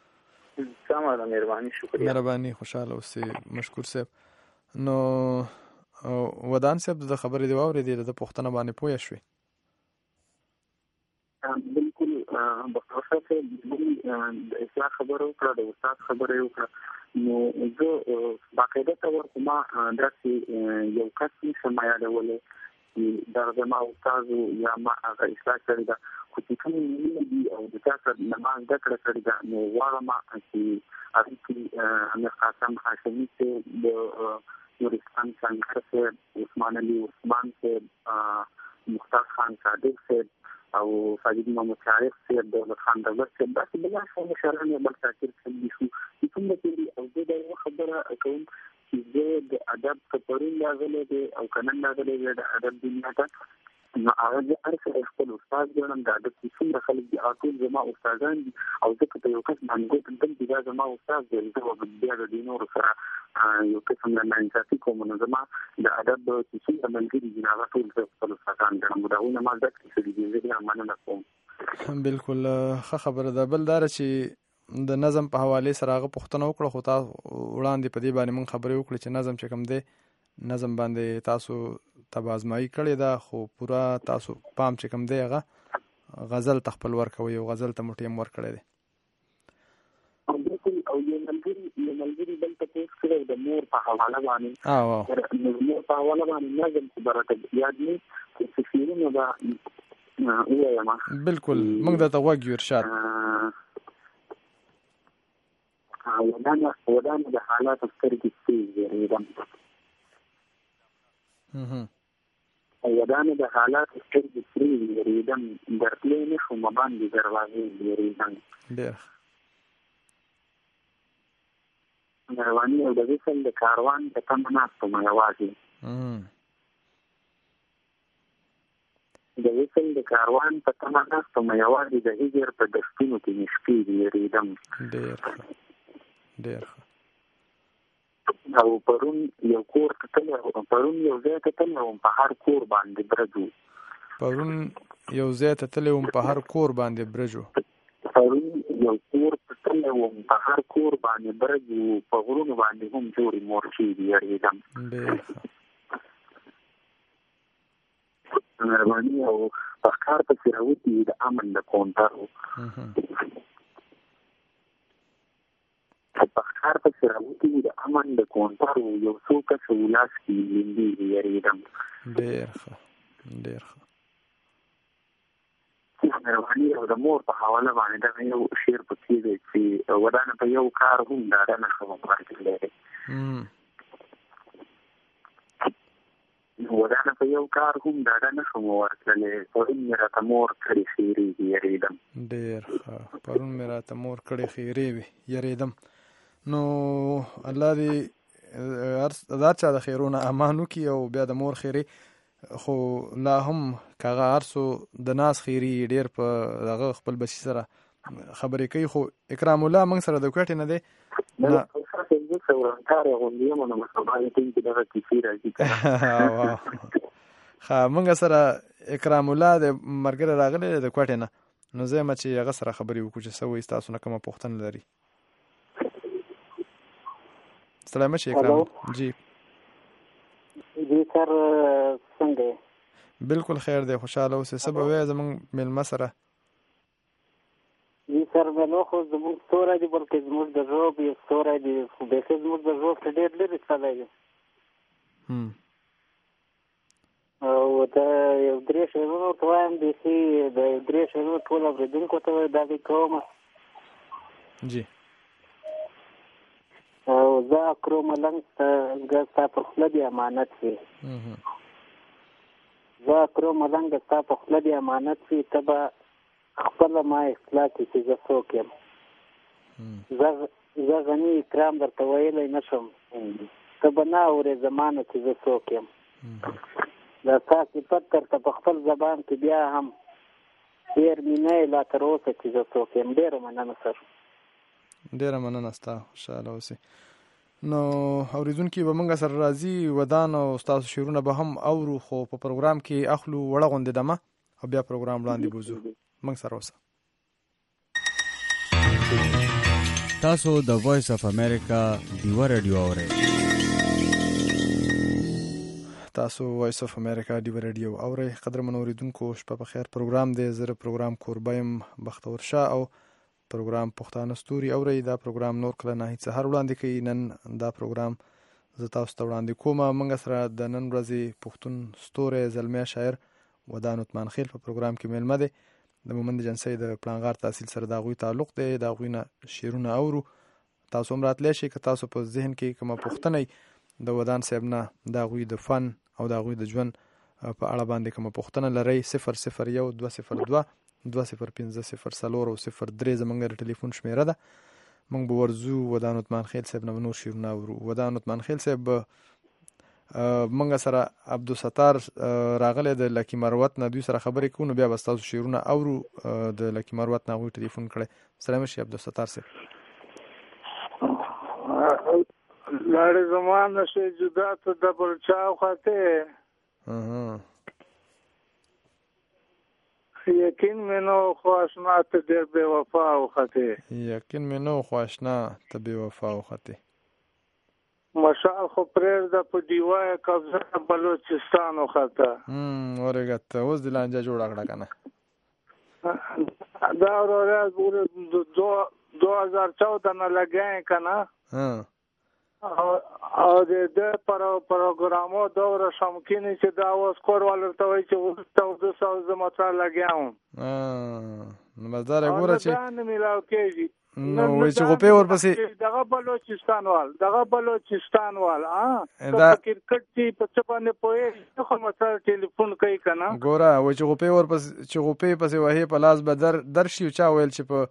سمه ده مهرباني شکریه. مهرباني خوشحاله اوسئ مشکور صاحب. نو ودان صاحب د خبرې دی واورېدې د پوښتنه باندې پوه شوې؟ بالکل بختور صاحب د اصلاح خبره وکړه د استاد خبره وکړه نو زه باقاعده طور خو ما داسې یو کس نشم یادولی چې دغه زما استاد یا ما هغه اصلاح کړې ده خو چې کومې مینه دي او د چا سره نه ما زده کړه کړې ده نو غواړم چې هغې کې امیر قاسم هاشمي صاحب د نورستان سنګر صاحب عثمان علي عثمان صاحب مختار خان صادق صاحب او ساجد محمد شارف صاحب دولت خان دولت صاحب داسې بلا شان شاعران یې بل شاکر صاحب دي شو چې کوم د تېري او زه دا یوه خبره کوم چې زه د ادب که پرون راغلی دی او که نن راغلی دی د ادب دنیا ته نو هغه د هر څه خپل استاد ګڼم دا د څومره خلک دي ټول زما استادان دي او ځکه په یو کس باندې کوم چې دا زما استاد دی زه بیا د دینور سره یو قسم نه نانځي کوم نو زما د ادب چې څنګه ملګری دي هغه ټول خپل استادان ګڼم دا ونه ما ځکه چې دې زه مننه کوم. بالکل ښه خبره ده. بل دا چې د نظم په حواله سره هغه پوښتنه وکړه خو تاسو وړاندې په دې باندې مونږ خبرې وکړې چې نظم چې کوم دی نظم باندې تاسو تبازمایي کړې ده خو پورا تاسو پام چې کوم دی هغه غزل تخپل ورکوي او غزل ته مټیم ورکړی دی. بالکل او یو ملګری یو ملګری بل ته پوښت کړی د مور په حواله باندې او مور په حواله باندې نظم چې برکت یاد نه چې فیرونه دا وایم. بالکل موږ درته غوږ یو ارشاد. ودانه ودانه د حالات سترګې سیریدم ودانه د حالات سترګې سیریدم درتلې نه شو باندې دروازې سیریدم ډېر رواني او د وصل د کاروان د تم ناستو مې یوازې د وصل د کاروان په تم ناستو مې یوازې د هجر په دښتونو کې مشکې سیریدم ډېر ډېر او پرون یو کور کتل پرون یو ځای کتل او په هر کور باندې برجو پرون یو ځای کتل او په هر کور باندې برجو پرون یو کور کتل او په هر کور باندې برجو په غرونو باندې هم جوړي مورچې دی یریدم ډېر مهرباني او پخکار په سراوتی د امن د کونټرو پخکار په سراوتی د امن د کونټرو یو څو کسه ولاس کې لیندي یریدم ډېر ښه ډېر ښه مهرباني او د مور په حواله باندې دا یو شعر پکې دی چې ودانه په یو کار هم ډاډه نه کوم ورکړي ودانه په یو کار هم ډاډه نه کوم ورکړي پرون مې راته مور کړي خیرې یریدم ډېر ښه پرون مې راته مور کړي خیرې یریدم. نو الله دې دا چا د خیرونه امان وکړي او بیا د مور خیرې خو لا هم کاغه ارسو د ناس خیري ډېر په دغه خپل بچي سره خبرې کوي خو اکرام الله موږ سره د کوټې نه دی نه څورانکار غونډې مونږ مصابه ټیم کې دغه کیسې راځي ښه موږ سره اکرام الله د مرګره راغلی د کوټې نه نو زه یم چې هغه سره خبرې وکړو چې څه وایي ستاسو نه کومه پوښتنه لري. سلام شي اکرام جی جی سر څنګه بالکل خیر دی خوشاله اوسې څه به وایې زموږ میلمه سره جی سر مېلمه خو زموږ ستوری دی بلکې زموږ د ژوب یو ستوری دی خو بیخي زموږ د ژوب څخه ډېر لرې تللی دی او دا یو درې شعرونه ورته وایم بیخي د یو درې شعرونه ټول اورېدونکو ته وایي دا دې کومه جی او زه اکرو ملنګ ستا په خوله دې امانت وي زه اکرو ملنګ ستا په خوله دې امانت وي ته به خپله ما اصلاح کړي چې زه څوک یم زه غني اکرام درته ویلی نه شم ته به نه اورې زما نه چې زه څوک یم دا ستا صفت درته په خپل زبان کې بیا هم ډېر مې نه یې لا تر اوسه چې زه څوک یم. ډېره مننه سر ډېره مننه ستا خوشحاله اوسې. نو اورېدونکي به موږ سره راځي ودان او ستاسو شعرونه به هم اورو خو په پروګرام کې اخلو وړه غوندې دمه او بیا پروګرام وړاندې بوځو. موږ سره اوسه. تاسو د وایس اف امریکا ډیوه رادیو اورئ. تاسو وایس اف امریکا ډیوه رادیو اورئ. قدرمن اورېدونکو شپه په خیر. پروګرام دی زه پروګرام کوربه یم بختور شاه او پروګرام پښتانه ستوري اورئ. دا پروګرام نور کله نه هیڅ هر وړاندې کوي. نن دا پروګرام زه تاسو ته وړاندې کوم. موږ سره د نن ورځې پښتون ستوری زلمی شاعر ودان عثمان خیل په پروګرام کې میلمه دی. د مومند جنسۍ د پلانغار تحصیل سره د هغوی تعلق دی. د هغوی نه شعرونه اورو. تاسو هم راتلی شئ که تاسو په ذهن کې کومه پوښتنه د ودان صاحب نه د هغوی د فن او د هغوی د ژوند په اړه باندې کومه پوښتنه لرئ صفر صفر یو دوه صفر دوه دوه صفر پنځه صفر څلور او صفر درې زموږ د ټلیفون شمېره ده. موږ به ورځو ودان عثمان خیل صاحب نه نور شعرونه اورو. ودان عثمان خیل صاحب منګه سره عبدالستار راغلی د لکی مروت نه، دوی سره خبرې کوو، نو بیا به ستاسو شعرونه اورو. د لکی مروت نه هغوی ټلیفون کړی. سلام شي عبدالستار صاحب. لړ زمان نشي جدا ته د برچاو خاطه یقین مې نو خو آشنا ته ډېر بې وفا وخته. یقین مې نو خو آشنا ته بې وفا وخته. مشال خو پرېږده په دیوای قبضه بلوچستان وخته. ورګه ته اوس د لانجه جوړه کړه که نه؟ دا ورځ دو هزار چودہ نه لګیا که نه، او د د پروګرامو دوره شمکینی چې دا اوس کور ولرته وایي چې اوس دو سوه زه مطلع لګیا وم. نو بس دا راګوره چې دا نه میلاو کېږي. نو وایي چې غوپې ورپسې دغه بلوچستان وال دغه بلوچستان وال دا کرکټ چې په څه باندې پوهېږي خو مطلع ټلیفون کوي که نه. ګوره وایي چې غوپې ورپسې چې غوپې پسې وهې په لاس به در درشي. چا ویل چې په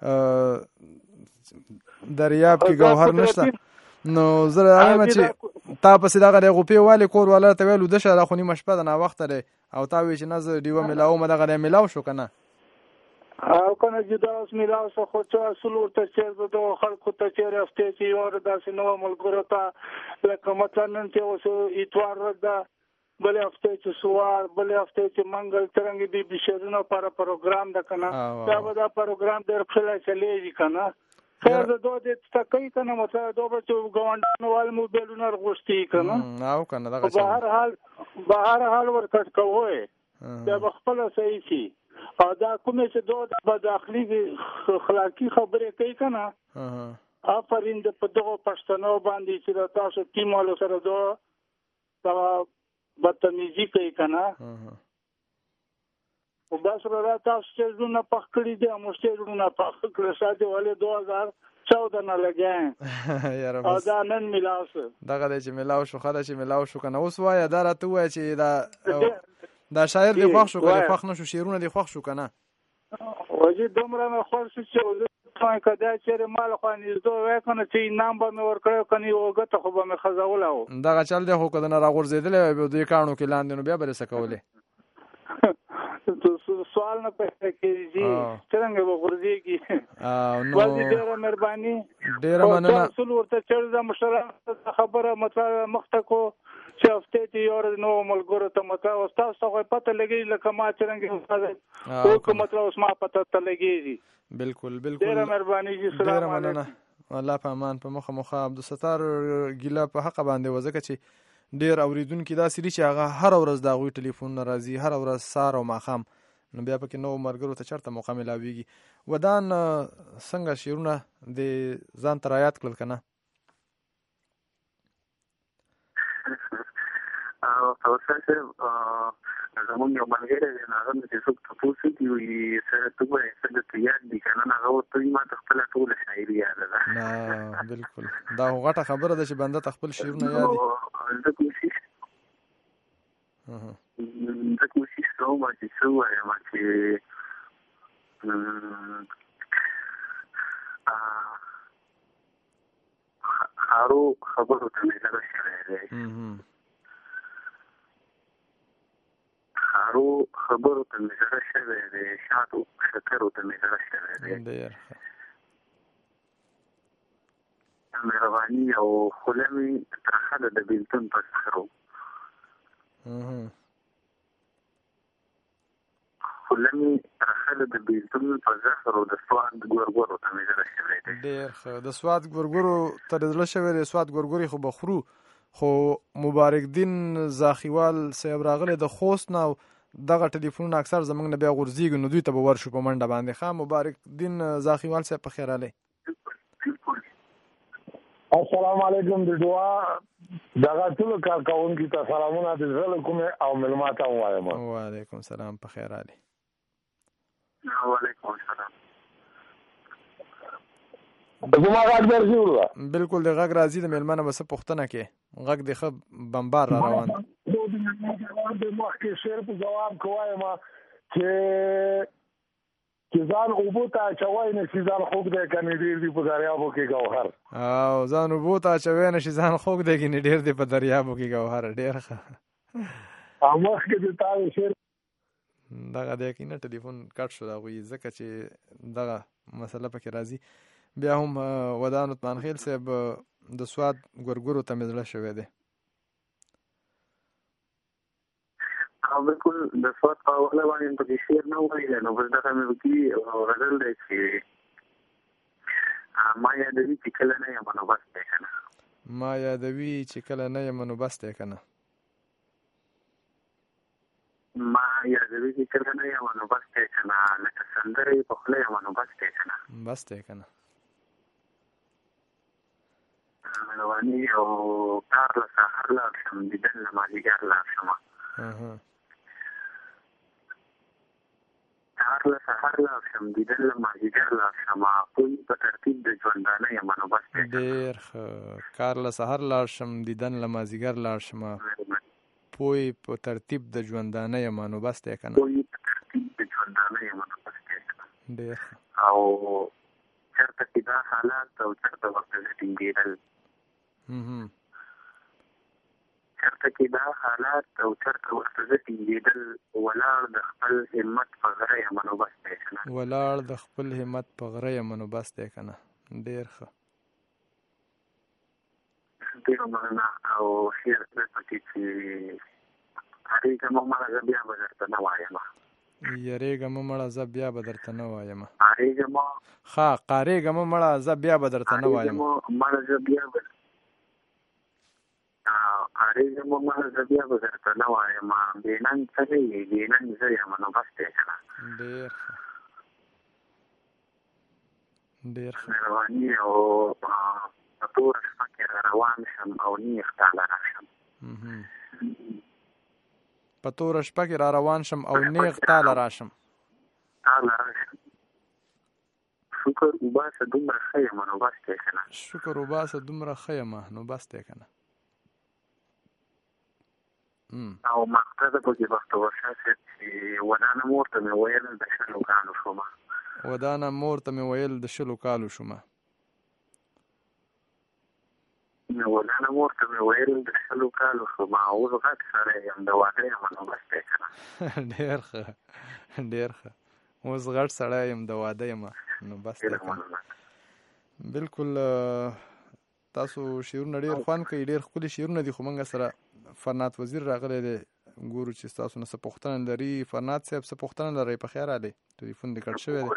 دریاب کې ګوهر نشته. نو زه راغلم چې تا پسې دغه دی غوپې والې کور والا ته ویل وده شه دا خو نیمه شپه ده ناوخته دی، او تا وایي چې نه زه ډیوه میلاوم دغه دی میلاو شو که نه؟ او که نه جدا اوس میلاو شو خو څه اصول ورته چېرته دغو خلکو ته چېرې هفتې چې یو ورځ داسې نوو ملګرو ته لکه مثلا نن چې اوس اتوار ورځ ده، بلې هفتې چې سوار، بلې هفتې چې منګل څرنګې د بشرونو لپاره پروګرام ده که نه، بیا به دا پروګرام ډېر ښه چلېږي که نه. خیر د دو د تکای کنه مثلا دو بچو ګوندونو وال موبایلونه رغوستي کنه او کنه دغه په هر حال په هر حال ورکټ کوی دا بخپل صحیح شي. او دا کومه چې دو د داخلي اخلاقی خبرې کوي کنه افرین د په دغه پښتنو باندې چې تاسو ټیمولو سره دو دا بدتمیزي کوي کنه. او بس را تاسو چې زونه پخکړی دي مشته زونه پخکړی ساده ولې دو هزار چودہ نه لګاین یاره او دا نن ملاو شو دغه چې ملاو شو خاله چې ملاو شو کنه. اوس وای دا راته وای چې دا دا شاعر دی خوښ شو کنه خوښ نشو شعرونه دی خوښ شو کنه. وځي دومره مې خوښ شو چې څنګه کدا چې مال خو نه زو وای کنه چې نام به مې ور کړو کني وګته خو به مې خزاولاو دغه چل دی خو کده نه راغورځیدل به دوی کانو کې لاندې نو بیا به سکولې سوال نه پیدا کېږي څنګه به غورځيږي. نو ډېره مهرباني ډېره مننه. اصول ورته چل د مشرانو خبره مطلب مخته کو چې هفته ته یو نو ملګرو ته مطلب استاد څنګه پته لګي لکه ما څنګه او کوم مطلب اوس ما پته ته لګيږي. بالکل بالکل ډېره مهرباني جی سلام علیکم. الله په امان. په مخه مخه عبدالستار ګیله په حق باندې وځکه چې ډېر اوریدونکي داسې دي چې هغه هر ورځ د هغوی ټلیفون راځي، هر ورځ سهار او ماښام، نو بیا پکې نوو ملګرو ته چېرته موقع میلاویږي. ودان څنګه شعرونه د ځان ته رایاد کړل که نه؟ توسل صاحب زمونږ یو ملګری دی هغه مې چې څوک تپوس وکړي وایي سره ته ګورې څه درته یاد دي که نه هغه ورته وایي ما ته خپله ټوله شاعري یاده ده. نه بلکل دا خو غټه خبره ده چې بنده ته خپل شعرونه یاد دي. زه کوشش زه کوشش کوم چې څه ووایم چې هارو خبرو ته مې زړه شوی دی هارو خبرو ته مې زړه شوی دی شاتو شکرو ته مې زړه شوی دی. مهرباني او خوله مې ترخه ده د بېلتون په سخرو خوله مې ترخه ده د بېلتون په زخرو د سوات ګورګورو ته مې زړه شوی دی. ډېر ښه. د سوات ګورګورو ته د زړه شوی دی. سوات ګورګورې خو به خورو، خو مبارک دین زاخیوال صاحب راغلی د خوست نه، دغه ټلیفونونه اکثر زموږ نه بیا غورځېږي نو دوی ته به ورشو په منډه باندې. ښه مبارک دین زاخیوال صاحب په خیر رالی. السلام علیکم د دعا دغه ټولو کارکوونکي ته سلامونه د زړه کومې او مېلمه ته ووایم. وعلیکم السلام په خیر رالی. وعلیکم السلام. زما غږ درځي ورته؟ بلکل د غږ راځي. د مېلمه نه به څه پوښتنه کې غږ د ښه بمبار را روان د مخکې شعر په ځواب کې وایم چې چې ځان اوبو ته اچوی نه شي ځان خوږ دی که نه ډېر دي په دریابو کې ګوهر او ځان اوبو ته اچوی نه شي ځان خوږ دی که نه ډېر دی په دریابو کې ګوهر. ډېر ښه. او مخکې د تا د شعر دغه د یقینا ټلیفون کټ شو د هغوی ځکه چې دغه مسله پکې راځي. بیا هم ودان عثمان خیل صاحب د سواد ګورګورو ته مې زړه شوی دی. او بالکل د سواد په حواله باندې پکې شعر نه وویلی نو بس دغه مې پکې غزل دی چې ما یادوي چې کله نه یم نو بس دی که نه ما یادوي چې کله نه یم نو بس دی که نه ما یادوي چې کله نه یم نو بس دی که نه لکه سندرې په خوله یم نو بس دی که نه بس دی که نه رواني او کار له سهار لاړ شم دیدن له مازدیګر لاړ شمه کار له سهار لاړ شم دیدن له مازدیګر لاړ شمه کوی په ترتیب د ژوندانه یم نو بس دی ډېر ښه. کار له سهار لاړ شم دیدن له مازدیګر لاړ شمه پوی په ترتیب د ژوندانه یم نو بس دی که نه پوی په ترتیب د ژوندانه یم نو بس دی که نه ډېر ښه. او چېرته چې دا حالات او چېرته ورته زه ټینګېدل چېرته چې دا حالات او چېرته ورته زه ټینګېدل ولاړ د خپل همت په غره یم نو بس دی که نه ولاړ د خپل همت په غره یم نو بس دی که نه ډېر ښه. ډېره مننه. او شعر دی پکې چې هرېږه مه مړه زه بیا به درته نه وایم یریږه مه مړه زه بیا به درته نه وایم هرېږه مه ښه قارېږه مه مړه زه بیا به درته نه وایم مړه زه بیا به هرېږه مه مړه زه بیا به درته نه وایم بې ننګ څه نه یې بې ننګ زه یم نو بس دی که نه ډېر ښه ډېر ښه. مهرباني او په توره شپه کې را روان شم او نیغ تاله راشم په توره شپه کې را روان شم او نیغ تاله راشم تاله راشم شکر وباسه دومره ښه یم نو بس دی که نه شکر وباسه دومره ښه یم نو بس دی که نه. او مقطع ده پکې بختور شاه صاحب چې ودانه مور ته مې ویل د شلو کالو شومه ودانه مور ته مې ویل د شلو کالو شومه ودانه مور ته مې ویل د شلو کالو شومه اوس غټ سړی یم د واده یم نو بس دی که نه ډېر ښه ډېر ښه. اوس غټ سړی یم د واده یم نو بس دی که نه. بلکل تاسو شعرونه ډېر خوند کوي ډېر ښکلي شعرونه دي خو موږ سره فرنات وزیر راغلی دی ګورو چې ستاسو نه څه پوښتنه لري. فرنات صاحب څه پوښتنه لرئ په خیر راغلی ټلیفون دې کټ شوی دی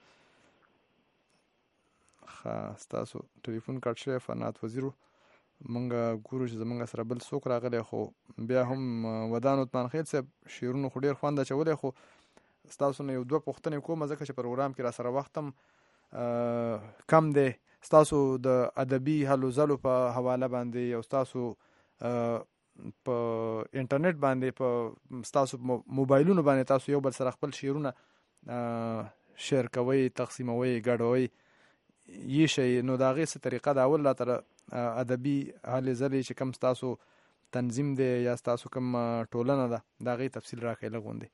ښه ستاسو ټلیفون کټ شوی فرنات وزیرو موږ ګورو چې زموږ سره بل څوک راغلی خو بیا هم ودان عثمان خیل صاحب شعرونو خو ډېر خوند اچولی خو ستاسو نه یو دوه پوښتنې کومه ځکه چې پروګرام کې را سره وخت هم کم دی ستاسو د ادبي هلو ځلو په حواله باندې او ستاسو په انټرنیټ باندې په ستاسو موبایلونو باندې تاسو یو بل سره خپل شعرونه شیر کوئ تقسیموئ ګډوئ یې شئ نو د هغې څه طریقه ده اول راتره ادبي هلې ځلې چې کوم ستاسو تنظیم دی یا ستاسو کوم ټولنه ده د هغې تفصیل راکړئ لږ غوندې.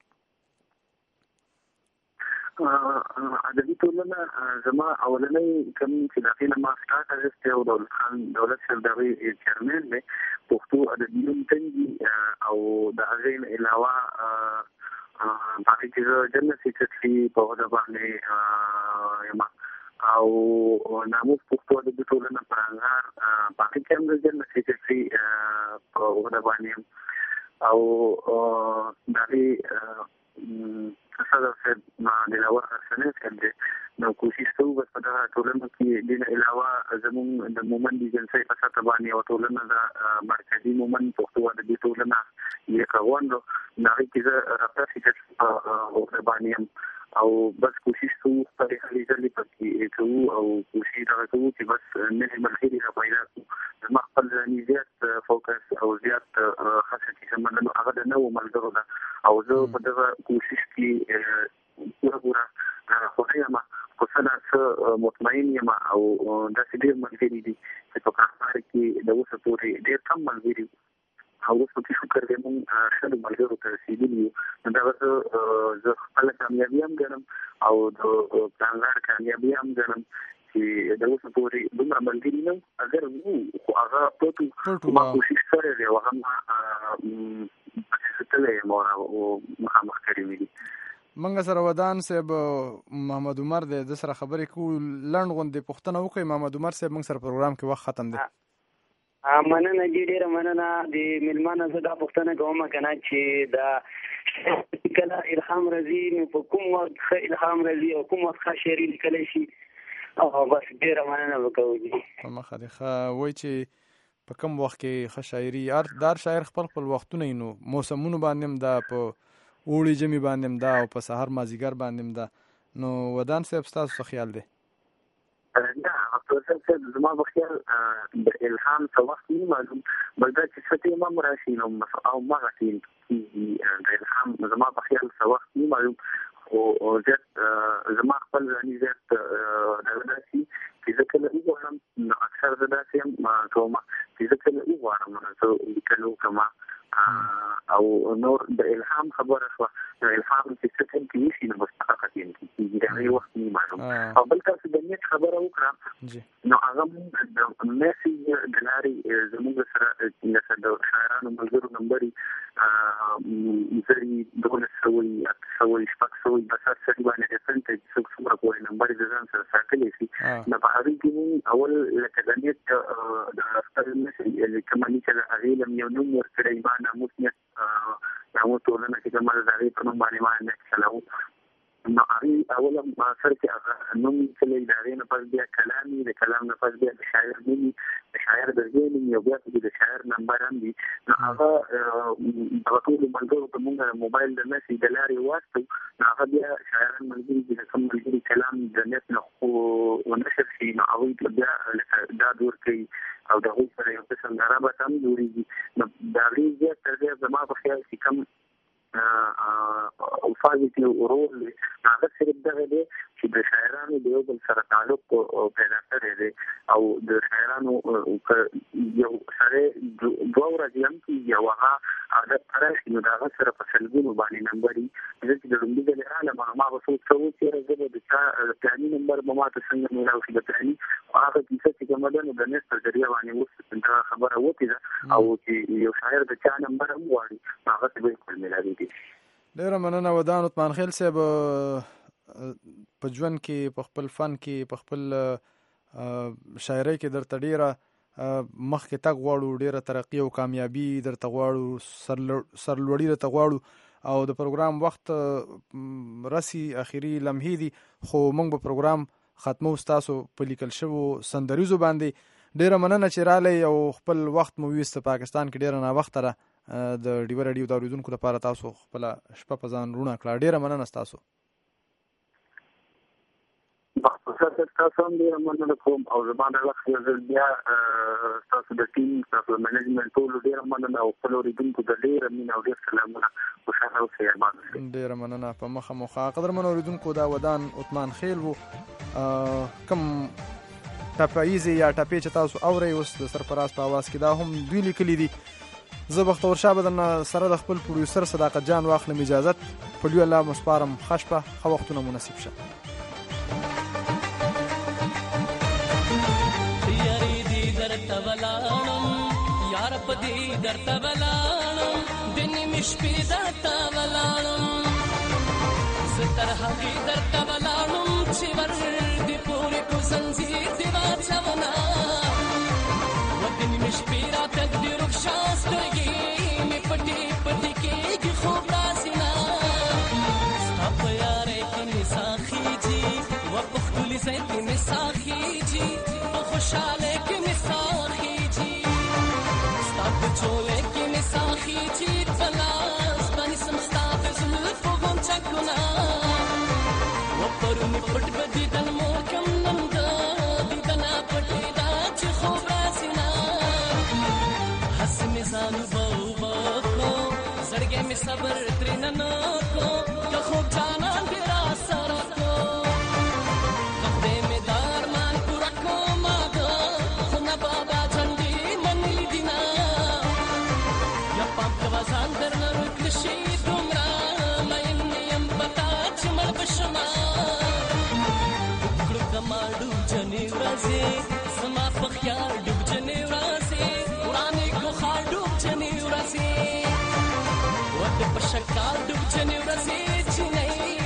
ادبي ټولنه زما اولنی کوم چې د هغې نه ما سټارټ اخیستی او دولت خان دولت صاحب د هغې چیرمین دی پښتو ادبیون تنګي او د هغې نه علاوه باقي چې زه جنرال سیکرټري په عهده باندې یم او ناموس پښتو ادبي ټولنه په انګار باقي کې هم د جنرال سیکرټري په عهده باندې یم او د هغې صدر صاحب دلاور حسنی صاحب دی نو کوشش کوو بس په دغه ټولنه کې دې نه علاوه زموږ د مومند ایجنسۍ په سطحه باندې یوه ټولنه ده مرکزي مومند پښتو ادبي ټولنه یې غونډو د هغې کې زه رابطه سیکرټري په عهده باندې یم او بس کوشش کوو خپلې هلې ځلې پکې کوو او کوشش دغه کوو چې بس نوې ملګري را پیدا کړو. زما خپل ځاني زیات فوکس او زیات هڅه چې زما هغه د نوو ملګرو ده او زه په دغه کوشش کې پوره پوره خوښه یم خو څه نه څه مطمئن یم او داسې ډېر ملګري دي چې په کار کې د اوسه پورې ډېر کم ملګري او اوس په شکر دې مونږ شل ملګرو ته رسیدلی یو نو دا زه خپل کامیابي هم ګڼم او د پلانلار کامیابي هم ګڼم چې د اوس پورې دومره ملګري نه اگر وو خو هغه پټو ما کوشش کړی دی او هغه ستلې مورا او مخامخ کړی وي منګه سره ودان صاحب محمد عمر د سره خبرې کو لړن غوندې پښتنه وکي محمد عمر صاحب موږ سره پروګرام کې وخت ختم دی مننه ډیره مننه د ملمانه زه دا پښتنه کوم کنه چې دا کله الهام رضی په کوم وخت الهام رضی او کوم وخت شعر لیکل شي او بس ډیره مننه وکوي په مخه دی خو وای چې په کوم وخت کې ښه شاعري دار شاعر خپل خپل وختونه نو موسمونو باندې دا په اوړي جمی باندې دا او په سحر مازیګر باندې دا نو ودان صاحب تاسو څه خیال دی دا اصل زما په خیال د الهام څه وخت نه معلوم بلدا چې څه ما مراشي نو او ما غوښتل چې د الهام زما په خیال څه وخت نه معلوم او زه زما خپل ځاني زیات دا شي چې زه کله وګورم نو اکثر دا چې ما کوم چې زه کله وګورم نو زه کله کوم او نور د الهام خبره شو د الهام چې څه کوم کې شي نو مستحق دي چې دا یو وخت نه معلوم او بل تاسو د نیت خبره وکړه نو هغه د میسج د لاري زموږ سره د شاعرانو ملګرو نمبر زری دغه سوي سوي شپږ سوي بس سړي باندې څنګه چې څومره کوی نمبر د ځان سره ساتلی شي نو په هغه کې اول لکه د نیت د خپل میسج چې کمالي چې هغه لم یو نوم ورکړی باندې مسنیت نو ټولنه چې کومه د هغه په نوم باندې باندې چلاو نو هغه اوله ما سره چې هغه نوم چې د هغه نه پس بیا کلامي د کلام نه پس بیا د شاعر نوم د شاعر د ځین یو بیا د شاعر نمبر هم دي نو هغه د ټول ملګرو په موږ موبایل د میسج د لارې واسطه نو هغه بیا شاعران ملګري چې کوم ملګري کلام د نت نه خو ونشر شي نو هغه بیا دا دور کوي او د هغوی سره یو قسم د رابط هم جوړېږي نو د هغې زیات تر ډېر زما په خیال چې کوم پازیټیو رول دی هغه صرف دغه دی چې د شاعرانو د یو بل سره تعلق پیدا کړی دی او د شاعرانو یو سره دوه ورځې هم کېږي او هغه عادت راشي نو د هغه سره په سلګونو باندې نمبر وي زه چې د لومړي ځلې راغلم ما به سوچ کوو چې زه به د چا د پلاني نمبر به ما ته څنګه میلاو شي د پلاني هغه کیسه چې کومه ده نو د نت په ذریعه باندې اوس دا خبره وکړي ده او چې یو شاعر د چا نمبر هم غواړي هغه ته بالکل میلاوي دي ډیره مننه ودان عثمان خیل صاحب په ژوند کې په خپل فن کې په خپل شاعرۍ کې درته ډیره مخکې تګ غواړو ډیره ترقي او کامیابي درته غواړو سرلوړي درته غواړو او د پروګرام وخت رسي اخیری لمحې دي خو موږ به پروګرام ختمو ستاسو په لیکل شوو سندریزو باندې ډیره مننه چې رالی او خپل وخت مو ویست پاکستان کې ډیره ناوخته را د ډیوه راډیو د اوریدونکو لپاره تاسو خپل شپه په ځان رونه کړه ډیره مننه تاسو بخصوص تاسو هم ډیره مننه کوم او زمانه وخت بیا تاسو د ټیم تاسو د منیجمنت ټول ډیره مننه او خپل اوریدونکو د ډیره مینه او ډیر سلامونه خوشاله اوسئ باندې ډیره مننه په مخه مخه قدرمن اوریدونکو دا ودان عثمان خیل وو کم ټاپایزي یا ټاپې چې تاسو اورئ اوس د سرفراز په आवाज کې دا هم دوی لیکلي دي زه بختور شاه بدن سره د خپل پروډوسر صداقت جان واخلم اجازت په لوی الله مسپارم خشپه خو وختونه مناسب شه یاري دې درته ولانم یار په دې درته ولانم دني مش په درته ولانم ستر هغه درته ولانم چې ور دې پورې کو زنجیر دی واچونا ودني مش په را تقدیر شاسترګي می پټي پټي کې خوب راسینا ستاپ یارې کې مساخي جی و پختلی زې کې مساخي جی په خوشاله کې مساخي جی ستاپ چولې کې مساخي جی تلاس باندې سمستاپ زمل فوګون چکنا و پرونی پټ بدی دن مو کم نند دي دنا پټي دا چې خوب راسینا حسن زانو بو بو زړګې می صبر ترن نه کو که خو جانا تیرا سره کو خدای می دار مان پورا کو ما شکال ډوب چنې ورځې